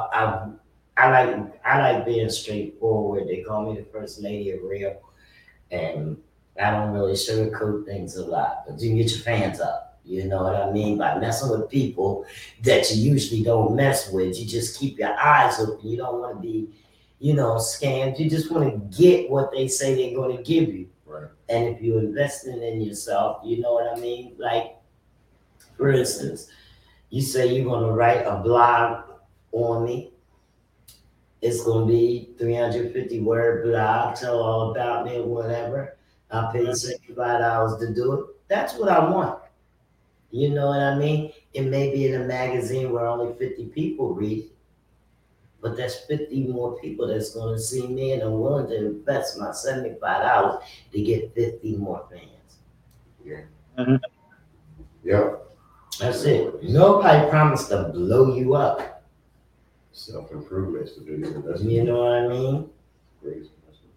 I like being straightforward. They call me the first lady of real, and I don't really sugarcoat things a lot. But you can get your fans up. You know what I mean? By messing with people that you usually don't mess with. You just keep your eyes open. You don't want to be, scammed. You just want to get what they say they're going to give you. Right. And if you're investing in yourself, you know what I mean? Like, for instance, you say you're going to write a blog on me. It's going to be 350 word blog, tell all about me or whatever. I'll pay you $65 to do it. That's what I want. You know what I mean? It may be in a magazine where only 50 people read, but that's 50 more people that's going to see me, and I'm willing to invest my $75 to get 50 more fans. Yeah. Mhm. Yep. That's it. Nobody promised to blow you up. Self-improvement is the biggest investment. You know what I mean? Crazy.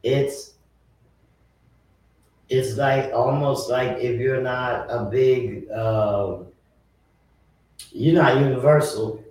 It's like almost like if you're not a big, you're not universal.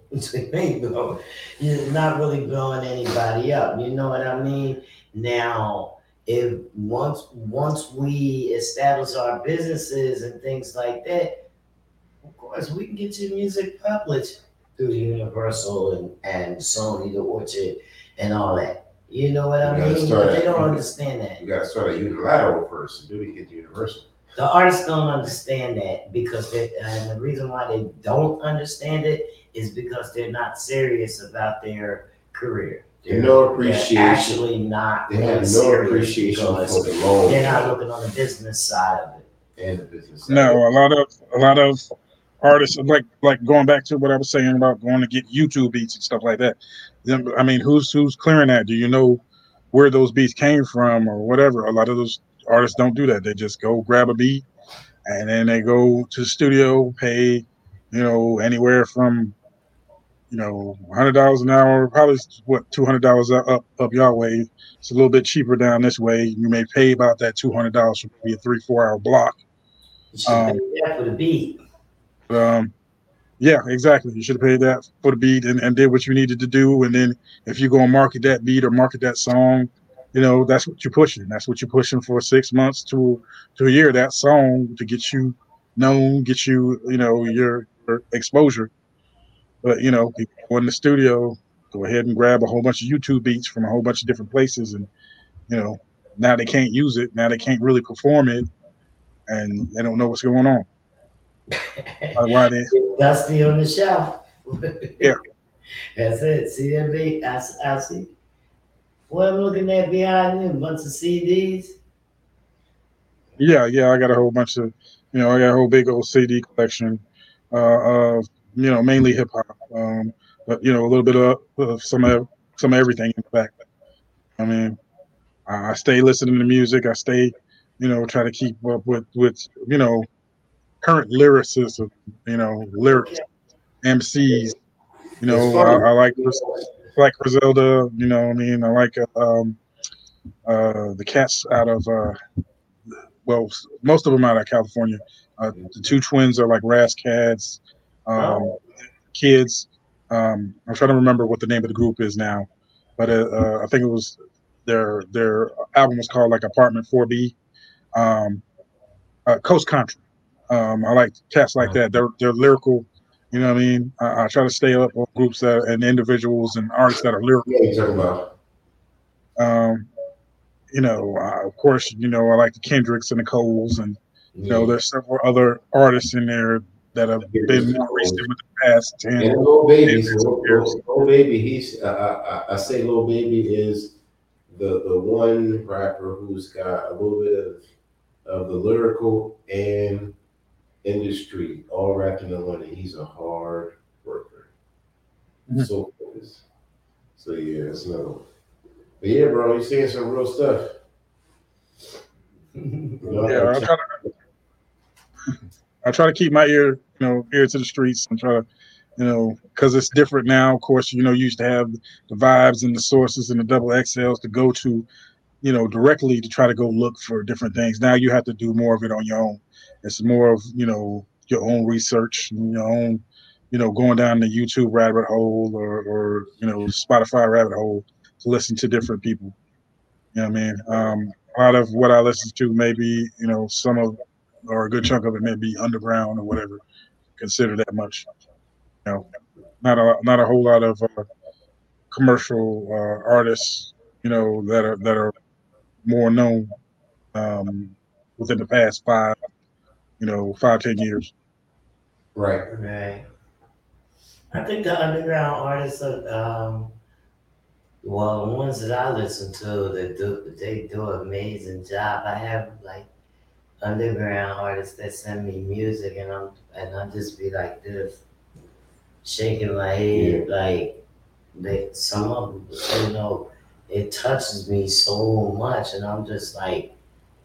You're not really blowing anybody up. You know what I mean? Now, if once we establish our businesses and things like that, of course we can get your music published through Universal and Sony, the Orchard, and all that. You know what I mean? But they don't understand that. You gotta start a unilateral first, and then we get to Universal. The artists don't understand that because and the reason why they don't understand it is because they're not serious about their career. No appreciation. They're actually not. They have no appreciation for the long. They're not looking on the business side of it. And the business side. No, a lot of artists like going back to what I was saying about going to get YouTube beats and stuff like that. I mean, who's clearing that? Do you know where those beats came from or whatever? A lot of those artists don't do that. They just go grab a beat and then they go to the studio, pay, anywhere from, $100 an hour, probably what $200 up your way. It's a little bit cheaper down this way. You may pay about that $200 for maybe a 3-4 hour block. You should pay that for the beat. Yeah, exactly. You should have paid that for the beat and did what you needed to do. And then if you go and market that beat or market that song, that's what you're pushing. That's what you're pushing for 6 months to a year, that song to get you known, get you, your exposure. But, people go in the studio, go ahead and grab a whole bunch of YouTube beats from a whole bunch of different places. And, now they can't use it. Now they can't really perform it. And they don't know what's going on. Why they Dusty on the shelf. Yeah. That's it. See that beat? I see. What I'm looking at behind me, a bunch of CDs. Yeah, I got a whole bunch of, I got a whole big old CD collection of, mainly hip hop, but a little bit of some of everything in the back. I mean, I stay listening to music. I stay, try to keep up with current lyricism, lyrics, MCs. I like Griselda. I mean, I like the cats out of most of them out of California. The two twins are like Ras Cats, Kids. I'm trying to remember what the name of the group is now, but I think it was their album was called like Apartment 4B. Coast Country. I like cats like that. They're lyrical. You know what I mean? I try to stay up on groups and individuals and artists that are lyrical. Yeah, you're talking about. Of course, I like the Kendricks and the Coles, and there's several other artists in there that have been more recent with the past 10. And Lil Baby, Lil Baby, he's I say Lil Baby is the one rapper who's got a little bit of the lyrical and industry all wrapped in one, and he's a hard worker. Mhm. So focused. So yeah, it's another one. But yeah, bro, you're saying some real stuff. Yeah, I try to keep my ear to the streets and try to, because it's different now. Of course, you used to have the Vibes and the Sources and the Double XLs to go to. directly to try to go look for different things. Now you have to do more of it on your own. It's more of, your own research, and your own, going down the YouTube rabbit hole or Spotify rabbit hole to listen to different people. You know what I mean? A lot of what I listen to, maybe, some of, or a good chunk of it may be underground or whatever, consider that much. You know, not a whole lot of commercial artists, that are more known within the past 10 years. Right. Right. I think the underground artists are, well, the ones that I listen to, they do an amazing job. I have like underground artists that send me music, and I just be like this, shaking my head, like some of them, it touches me so much, and I'm just like,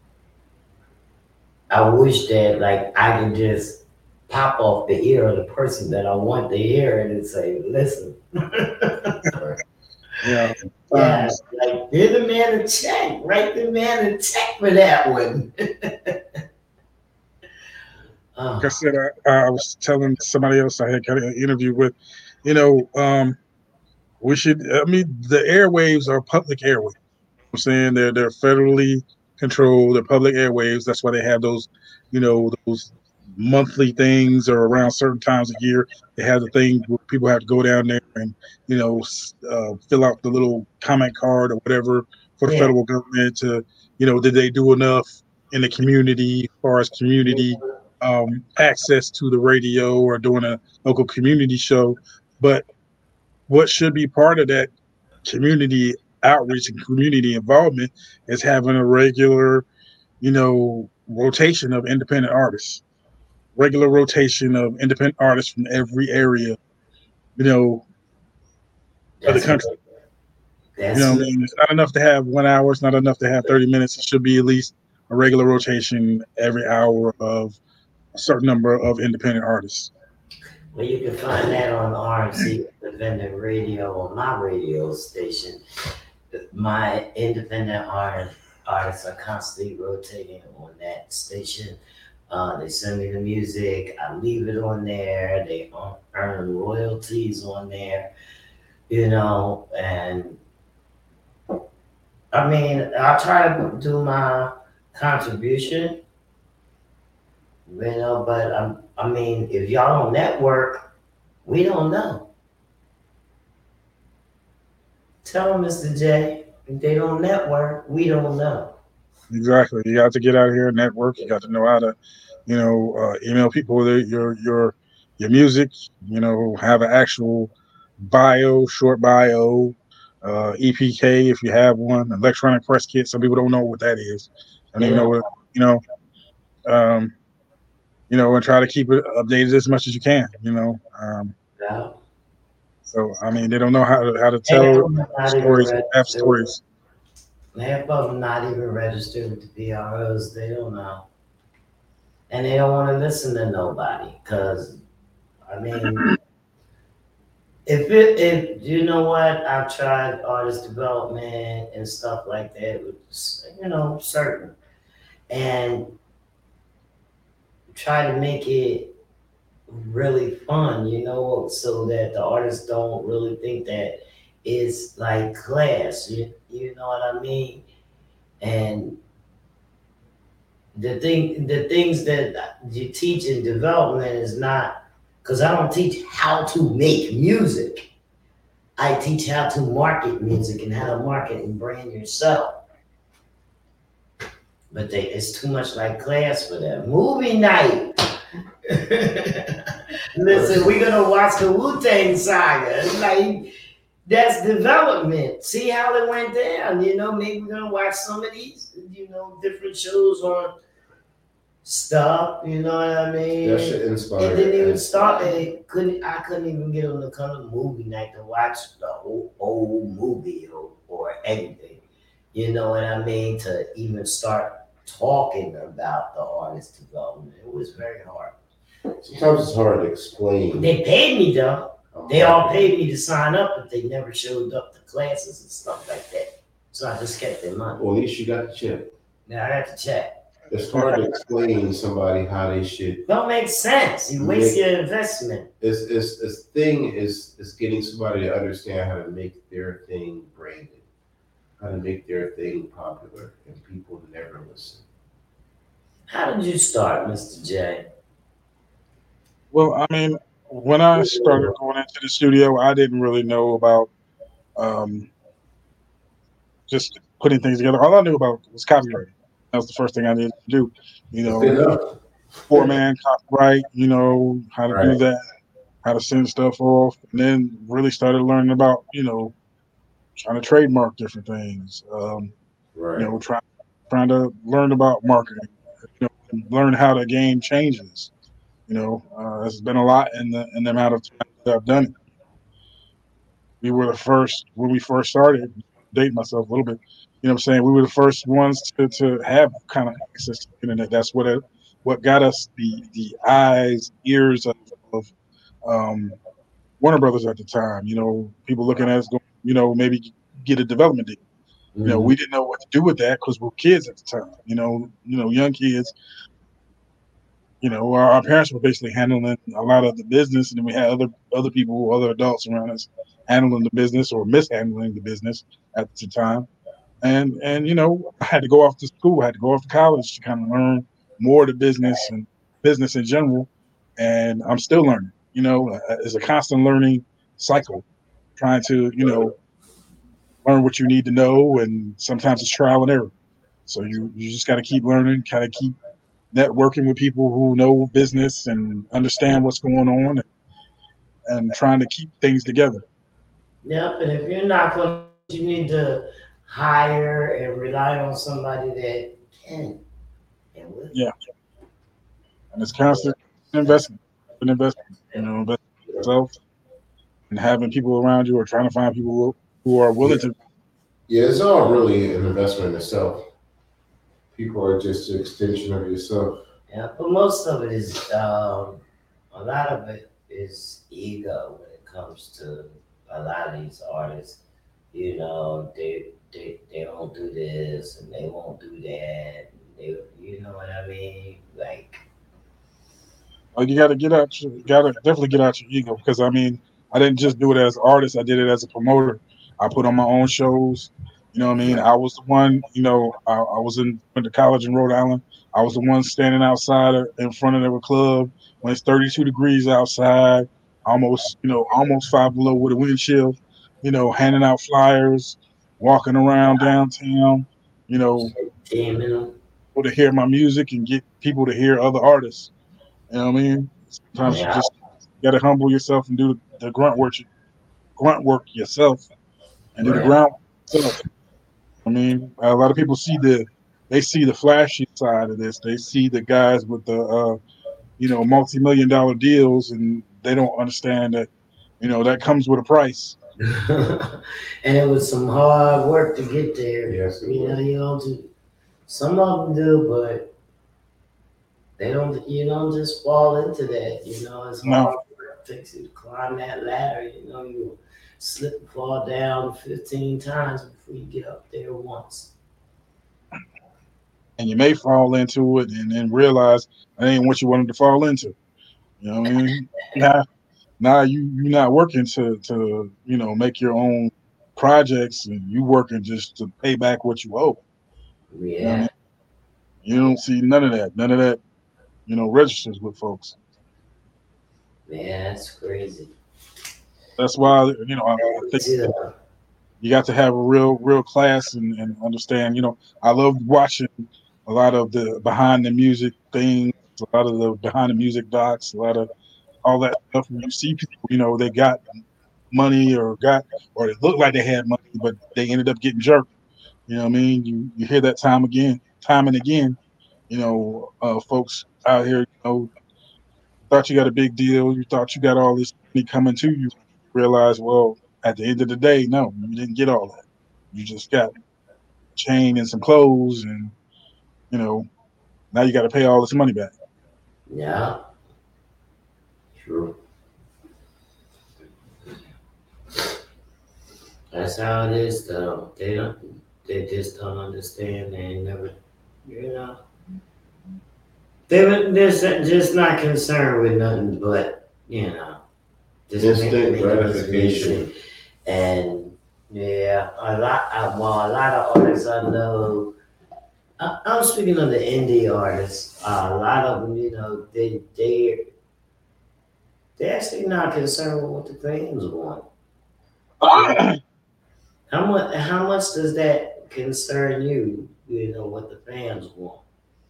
I wish that like I could just pop off the ear of the person that I want to hear it and say, listen. Yeah. Yeah, like give the man a check. Write the man a check for that one. Like I said, I was telling somebody else I had kind of an interview with, we should, the airwaves are public airwaves. I'm saying they're federally controlled, they're public airwaves. That's why they have those, those monthly things, or around certain times a year. They have the thing where people have to go down there and, fill out the little comment card or whatever for the federal government to, did they do enough in the community as far as community access to the radio or doing a local community show. But what should be part of that community outreach and community involvement is having a regular, rotation of independent artists, regular rotation of independent artists from every area, of the country. It's not enough to have 1 hour. It's not enough to have 30 minutes. It should be at least a regular rotation every hour of a certain number of independent artists. Well, you can find that on RMC Independent Radio, on my radio station. My independent artists are constantly rotating on that station. They send me the music. I leave it on there. They earn royalties on there, and I try to do my contribution, but if y'all don't network, we don't know. Tell them, Mr. J, if they don't network, we don't know. Exactly. You got to get out here and network. You got to know how to, email people with your music. Have an actual bio, short bio, EPK if you have one, electronic press kit. Some people don't know what that is. I don't even know what, and try to keep it updated as much as you can. Yeah. So they don't know how to tell stories, have stories. Half of them not even registered with the PROs. They don't know, and they don't want to listen to nobody. Because if you know what, I've tried artist development and stuff like that, with certain, and try to make it really fun, so that the artists don't really think that it's like class, you know what I mean? And the things that you teach in development is not, because I don't teach how to make music. I teach how to market music and how to market and brand yourself. But it's too much like class for them. Movie night. Listen, we're gonna watch the Wu-Tang Saga. It's like, that's development. See how it went down. Maybe we're gonna watch some of these, different shows on stuff. You know what I mean? That should inspire. It didn't even start. I couldn't even get them to come to movie night to watch the old movie or anything. You know what I mean? To even start talking about the artist development, it was very hard. Sometimes it's hard to explain. They paid me though. They all paid me to sign up, but they never showed up to classes and stuff like that. So I just kept their money. Well, at least you got the check. Now I got to check. It's hard to explain to somebody how they should. Don't make sense. You waste your investment. It's thing is getting somebody to understand how to make their thing branded, how to make their thing popular, and people never listen. How did you start, Mr. J? Well, I mean, when I started going into the studio, I didn't really know about um, just putting things together. All I knew about was copywriting. That was the first thing I needed to do. You That's good know, enough. 4-man copyright. You know how to do Right. that, how to send stuff off, and then really started learning about trying to trademark different things. Right. Trying to learn about marketing. Learn how the game changes. It's been a lot in the amount of time that I've done it. We were the first when we first started. Date myself a little bit. You know what I'm saying? We were the first ones to have kind of access to the internet. That's what got us the eyes, ears of um, Warner Brothers at the time. People looking at us going, maybe get a development deal. We didn't know what to do with that because we were kids at the time. Young kids. Our parents were basically handling a lot of the business, and then we had other people, other adults around us handling the business or mishandling the business at the time. And I had to go off to school, I had to go off to college to kind of learn more of the business and business in general. And I'm still learning. It's a constant learning cycle, trying to learn what you need to know, and sometimes it's trial and error. So you just got to keep learning, kind of keep networking with people who know business and understand what's going on, and trying to keep things together. Yep, and if you're not going to, you need to hire and rely on somebody that can and will. Yeah, and it's constant investment, invest in yourself, and having people around you, or trying to find people who are willing to. Yeah, it's all really an investment in itself. People are just an extension of yourself. Yeah, but most of it is, a lot of it is ego when it comes to a lot of these artists. They don't do this and they won't do that. You know what I mean? Like, You got to definitely get out your ego, because I mean, I didn't just do it as an artist. I did it as a promoter. I put on my own shows. You know what I mean? I was the one. I went to college in Rhode Island. I was the one standing outside in front of the club when it's 32 degrees outside, almost 5 below with a wind chill. Handing out flyers, walking around downtown. You know, jamming them. people to hear my music and get people to hear other artists. You know what I mean? Sometimes you Yeah. just gotta humble yourself and do the grunt work yourself, and do the Right. ground yourself. I mean, a lot of people see the flashy side of this. They see the guys with the multi-million-dollar deals, and they don't understand that that comes with a price. And it was some hard work to get there. Yes, it was. You don't do. Some of them do, but they don't. You don't just fall into that. It's No. hard work. It takes you to climb that ladder. You slip and fall down 15 times before you get up there once. And you may fall into it and then realize that ain't what you wanted to fall into. You know what I mean? Now you're not working to make your own projects, and you working just to pay back what you owe. Yeah. You know what I mean? You don't see none of that. None of that, registers with folks. Man, that's crazy. That's why I think Yeah. you got to have a real class and understand. I love watching a lot of the behind the music things, a lot of the behind the music docs, a lot of all that stuff. When you see people, they got money or they look like they had money, but they ended up getting jerked. You know what I mean? You hear that time and again. Folks out here, thought you got a big deal. You thought you got all this money coming to you. Realize, well, at the end of the day, no, you didn't get all that. You just got a chain and some clothes, and now you got to pay all this money back. Yeah. True. That's how it is, though. They just don't understand. They ain't never, you know. They're just not concerned with nothing but, you know, just Instant making gratification. music. And yeah, a lot of artists I know, I'm speaking of the indie artists. A lot of them, you know, they're actually not concerned with what the fans want. How much does that concern you? You know what the fans want.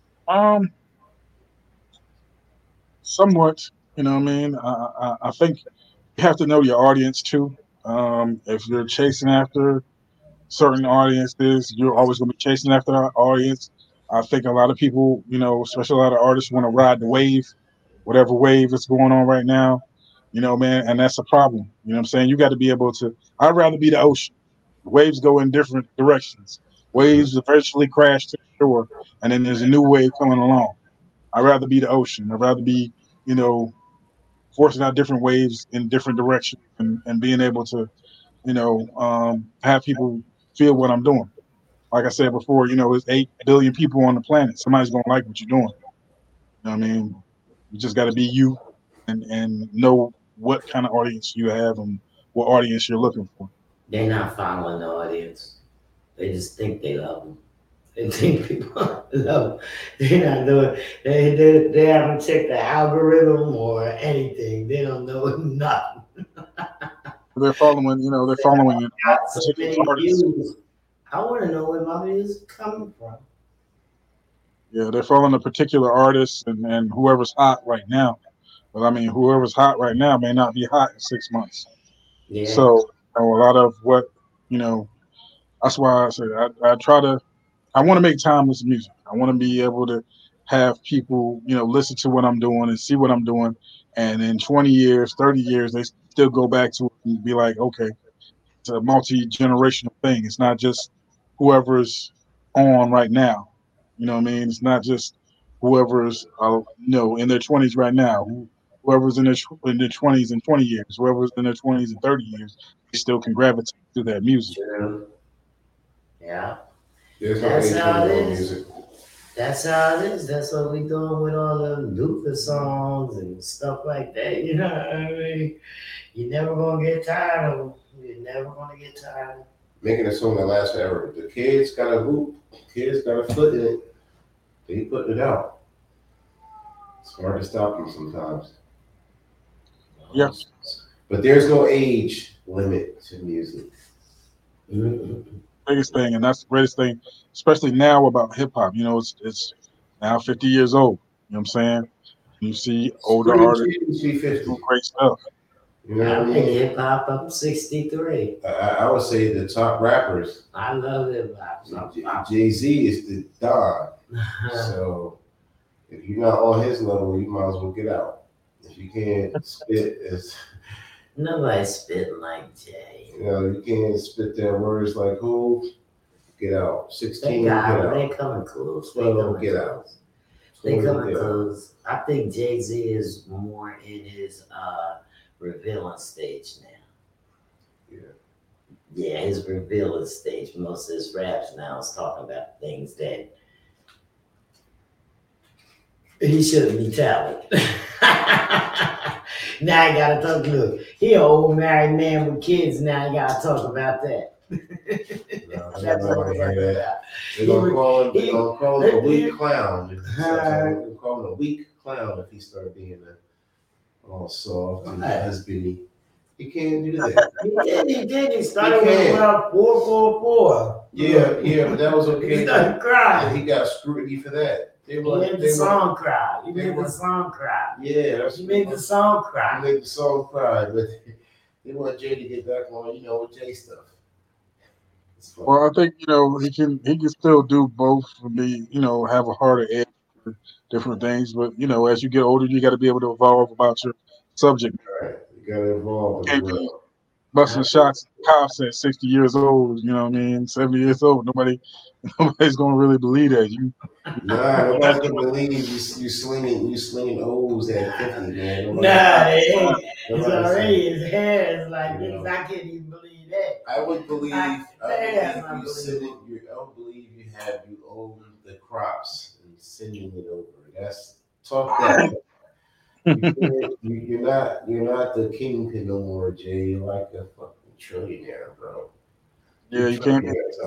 Somewhat, you know what I mean? I think you have to know your audience too. If you're chasing after certain audiences, you're always going to be chasing after our audience. I think a lot of people, you know, especially a lot of artists want to ride the wave, whatever wave is going on right now, you know, man, and that's a problem. You know what I'm saying? You got to be able to, I'd rather be the ocean. The waves go in different directions. Waves eventually crash to the shore, and then there's a new wave coming along. I'd rather be the ocean. I'd rather be, you know, forcing out different waves in different directions and being able to, you know, have people feel what I'm doing. Like I said before, you know, there's 8 billion people on the planet. Somebody's gonna like what you're doing. You know what I mean? You just got to be you and know what kind of audience you have and what audience you're looking for. They're not following the audience. They just think they love them. They think people love them. They're not doing. They haven't checked the algorithm or anything. They don't know nothing. They're following, you know, they're following a Got so particular many artist. views. I want to know where my views is coming from. Yeah, they're following a particular artist and whoever's hot right now. But I mean, whoever's hot right now may not be hot in 6 months. Yeah. So, you know, a lot of what, you know, that's why I said I want to make timeless music. I want to be able to have people, you know, listen to what I'm doing and see what I'm doing. And in 20 years, 30 years, they still go back to it and be like, okay, it's a multi-generational thing. It's not just whoever's on right now. You know what I mean? It's not just whoever's, you know, in their 20s right now. Whoever's in their 20s in 20 years, whoever's in their 20s in 30 years, they still can gravitate to that music. True. Yeah. There's no That's age how limit it on is. music. That's how it is. That's what we doing with all the Luther songs and stuff like that. You know what I mean? You're never gonna get tired of them. You're never gonna get tired of them. Making a song that lasts forever. The kids got a hoop. Kids got a foot in it. They putting it out. It's hard to stop them sometimes. Yeah. But there's no age limit to music. Biggest thing, and that's the greatest thing, especially now about hip hop. You know, it's now 50 years old. You know what I'm saying? You see older artists do great stuff. You know what I I mean? think hip hop. I'm 63. I would say the top rappers. I love hip hop. Jay-Z is the Don. So if you're not on his level, you might as well get out. If you can't spit as Nobody's spitting like Jay. you know, you can't spit their words like who, get out. 16, They get out. They coming close. They 12, coming get out. close. They 12, coming get out. close. I think Jay-Z is more in his revealing stage now. Yeah. Yeah, his revealing stage. Most of his raps now is talking about things that he shouldn't be telling. Now I gotta talk. Look, he an old married man with kids. Now I gotta talk about that. That's what I'm talking about. They're gonna call him a weak clown. They're gonna call him a weak clown if he start being all soft and husbandy. He can't do that. He did. He started with about 444. Yeah, but that was okay. He started crying. He got scrutiny for that. He made the song cry. He made the song cry. Yeah, He made the song cry. He made the song cry, but they want Jay to get back on, you know, with Jay stuff. Well, I think, you know, he can still do both and be, you know, have a harder edge for different things. But, you know, as you get older, you got to be able to evolve about your subject. Right. You got to evolve as well. Busting shots at cops at 60 years old, you know what I mean, 70 years old. Nobody's gonna really believe that. Nobody's gonna believe you slinging O's at 50, man. Nah, it's already his hair is like this. I can't even believe that. I would believe. I I would believe you have you own the crops and sending it over. That's talk that. You're not the kingpin no more, Jay. You're like a fucking trillionaire, bro. Yeah, you can't.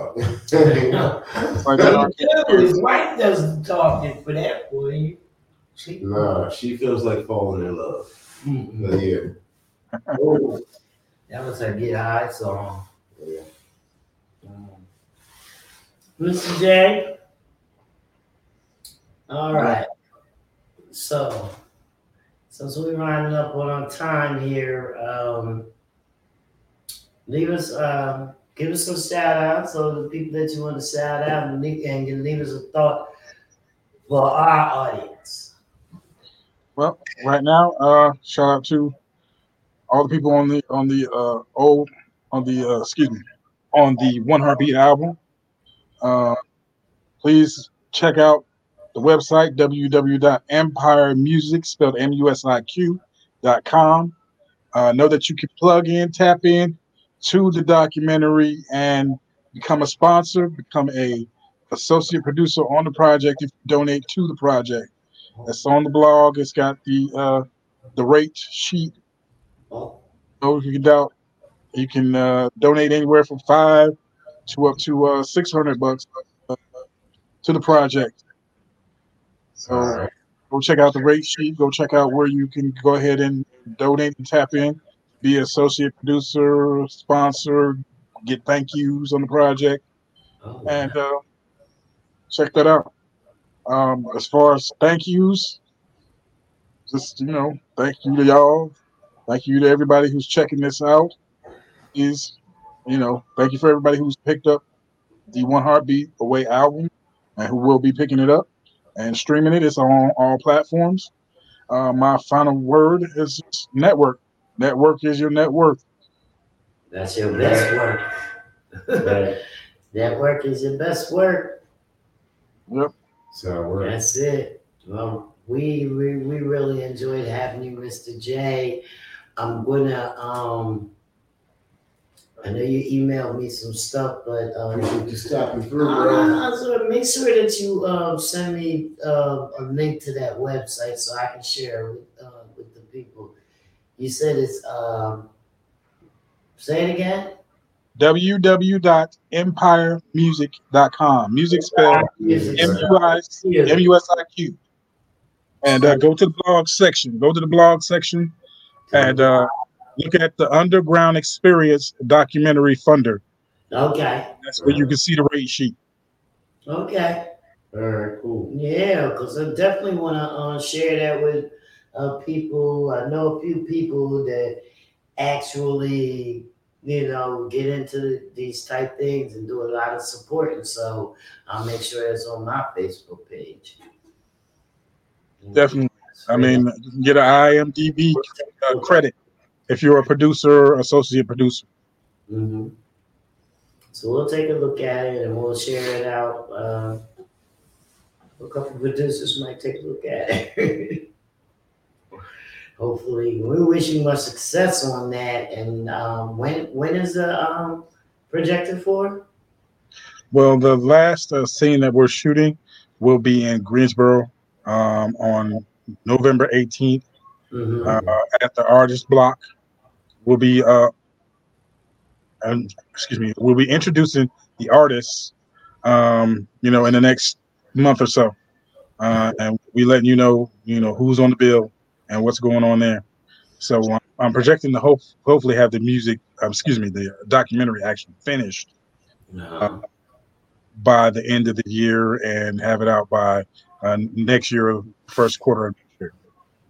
Like that. His wife does the talking for that for you. Nah, she feels like falling in love. Mm-hmm. Yeah. Oh, that was her Get High song. Yeah. Mr. J. All right. So, since we're winding up on our time here, give us some shout outs so the people that you want to shout out and leave us a thought for our audience. Well, right now, shout out to all the people on the One Heartbeat album. Please check out the website www.empiremusic spelled music.com. Know that you can plug in, tap in to the documentary and become a sponsor, become a associate producer on the project if you donate to the project. That's on the blog. It's got the rate sheet. So you can donate anywhere from $5 to up to $600 to the project. So go check out the rate sheet. Go check out where you can go ahead and donate and tap in, be an associate producer, sponsor, get thank yous on the project, and check that out. As far as thank yous, just thank you to y'all. Thank you to everybody who's checking this out. Thank you for everybody who's picked up the One Heartbeat Away album and who will be picking it up and streaming it. It's on all platforms. My final word is network. Network is your net worth. That's your best work. Network is your best work. Yep. So that's it. Well, we really enjoyed having you, Mr. J. I'm gonna I know you emailed me some stuff, but just stopping through, bro. So make sure that you send me a link to that website so I can share with the people. You said it's say it again. www.empiremusic.com. Music spelled MUSIQ. And go to the blog section. Go to the blog section and look at the Underground Experience documentary funder. Okay. That's where you can see the rate sheet. Okay. All right, cool. Yeah, because I definitely want to share that with people. I know a few people that actually, get into these type things and do a lot of support. And so I'll make sure it's on my Facebook page. Definitely. I mean, you can get an IMDb credit if you're a producer, associate producer. Mm-hmm. So we'll take a look at it and we'll share it out. A couple of producers might take a look at it. Hopefully, we wish you much success on that. And when is the projected for? Well, the last scene that we're shooting will be in Greensboro on November 18th at the Artist Block. We'll be we'll be introducing the artists, in the next month or so, and we letting you know who's on the bill and what's going on there. So I'm projecting to hopefully have the the documentary actually finished by the end of the year and have it out by next year, first quarter of next year.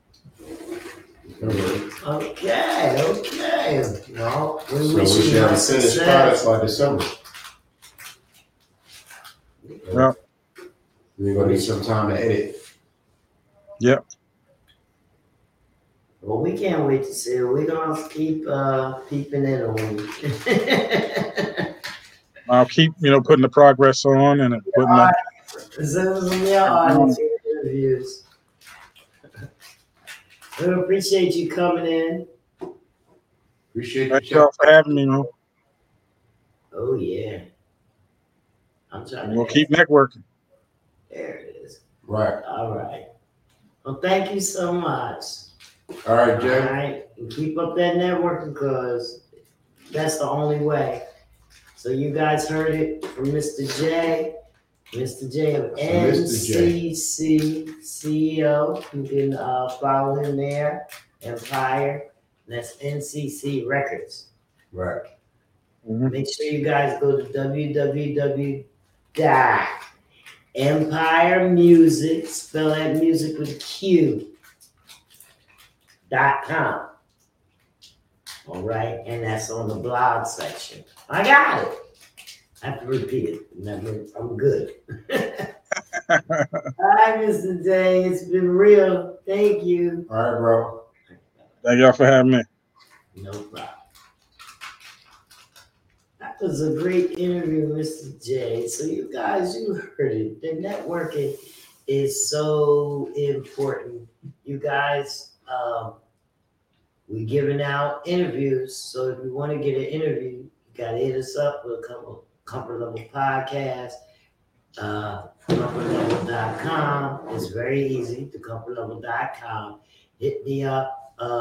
Okay. Well, we we should have a finished product by December. Yeah. We're gonna need some time to edit. Yep. Well, we can't wait to see it. We're gonna keep peeping in on you. I'll keep putting the progress on and putting interviews. We appreciate you coming in. Appreciate Thank y'all for having me, man. Oh yeah. I'm trying And to we'll keep networking. There it is. Right. All right. Well, thank you so much. All right, All Jay. right. And keep up that networking because that's the only way. So you guys heard it from Mr. J. Mr. J of Mr. J. NCC CEO. You can follow him there. Empire. That's NCC Records. Right. Mhm. Make sure you guys go to www.empiremusic, spell that music with a Q.com. All right, and that's on the blog section. I got it. I have to repeat it. I'm good. All right, Mr. J, it's been real. Thank you. All right, bro. Thank y'all for having me. No problem. That was a great interview, Mr. J. So you guys, you heard it. The networking is so important. You guys, we're giving out interviews. So if you want to get an interview, you got to hit us up with a couple Comfort Level Podcast. ComfortLevel.com. It's very easy. The ComfortLevel.com. Hit me up.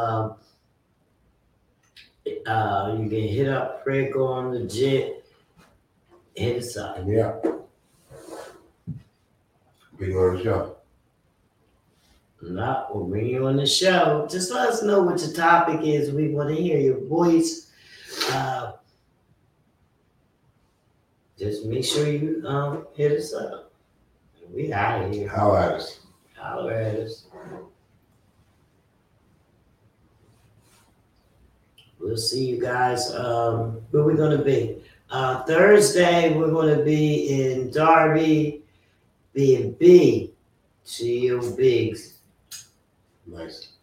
You can hit up Fred Go on Legit. Hit us up. Yeah. Big on the show. No, we'll bring you on the show. Just let us know what your topic is. We want to hear your voice. Just make sure you hit us up. We out of here. Holler at us. Holler at us. We'll see you guys. Where we gonna be? Thursday we're gonna be in Darby, B&B, CEO Biggs. Nice.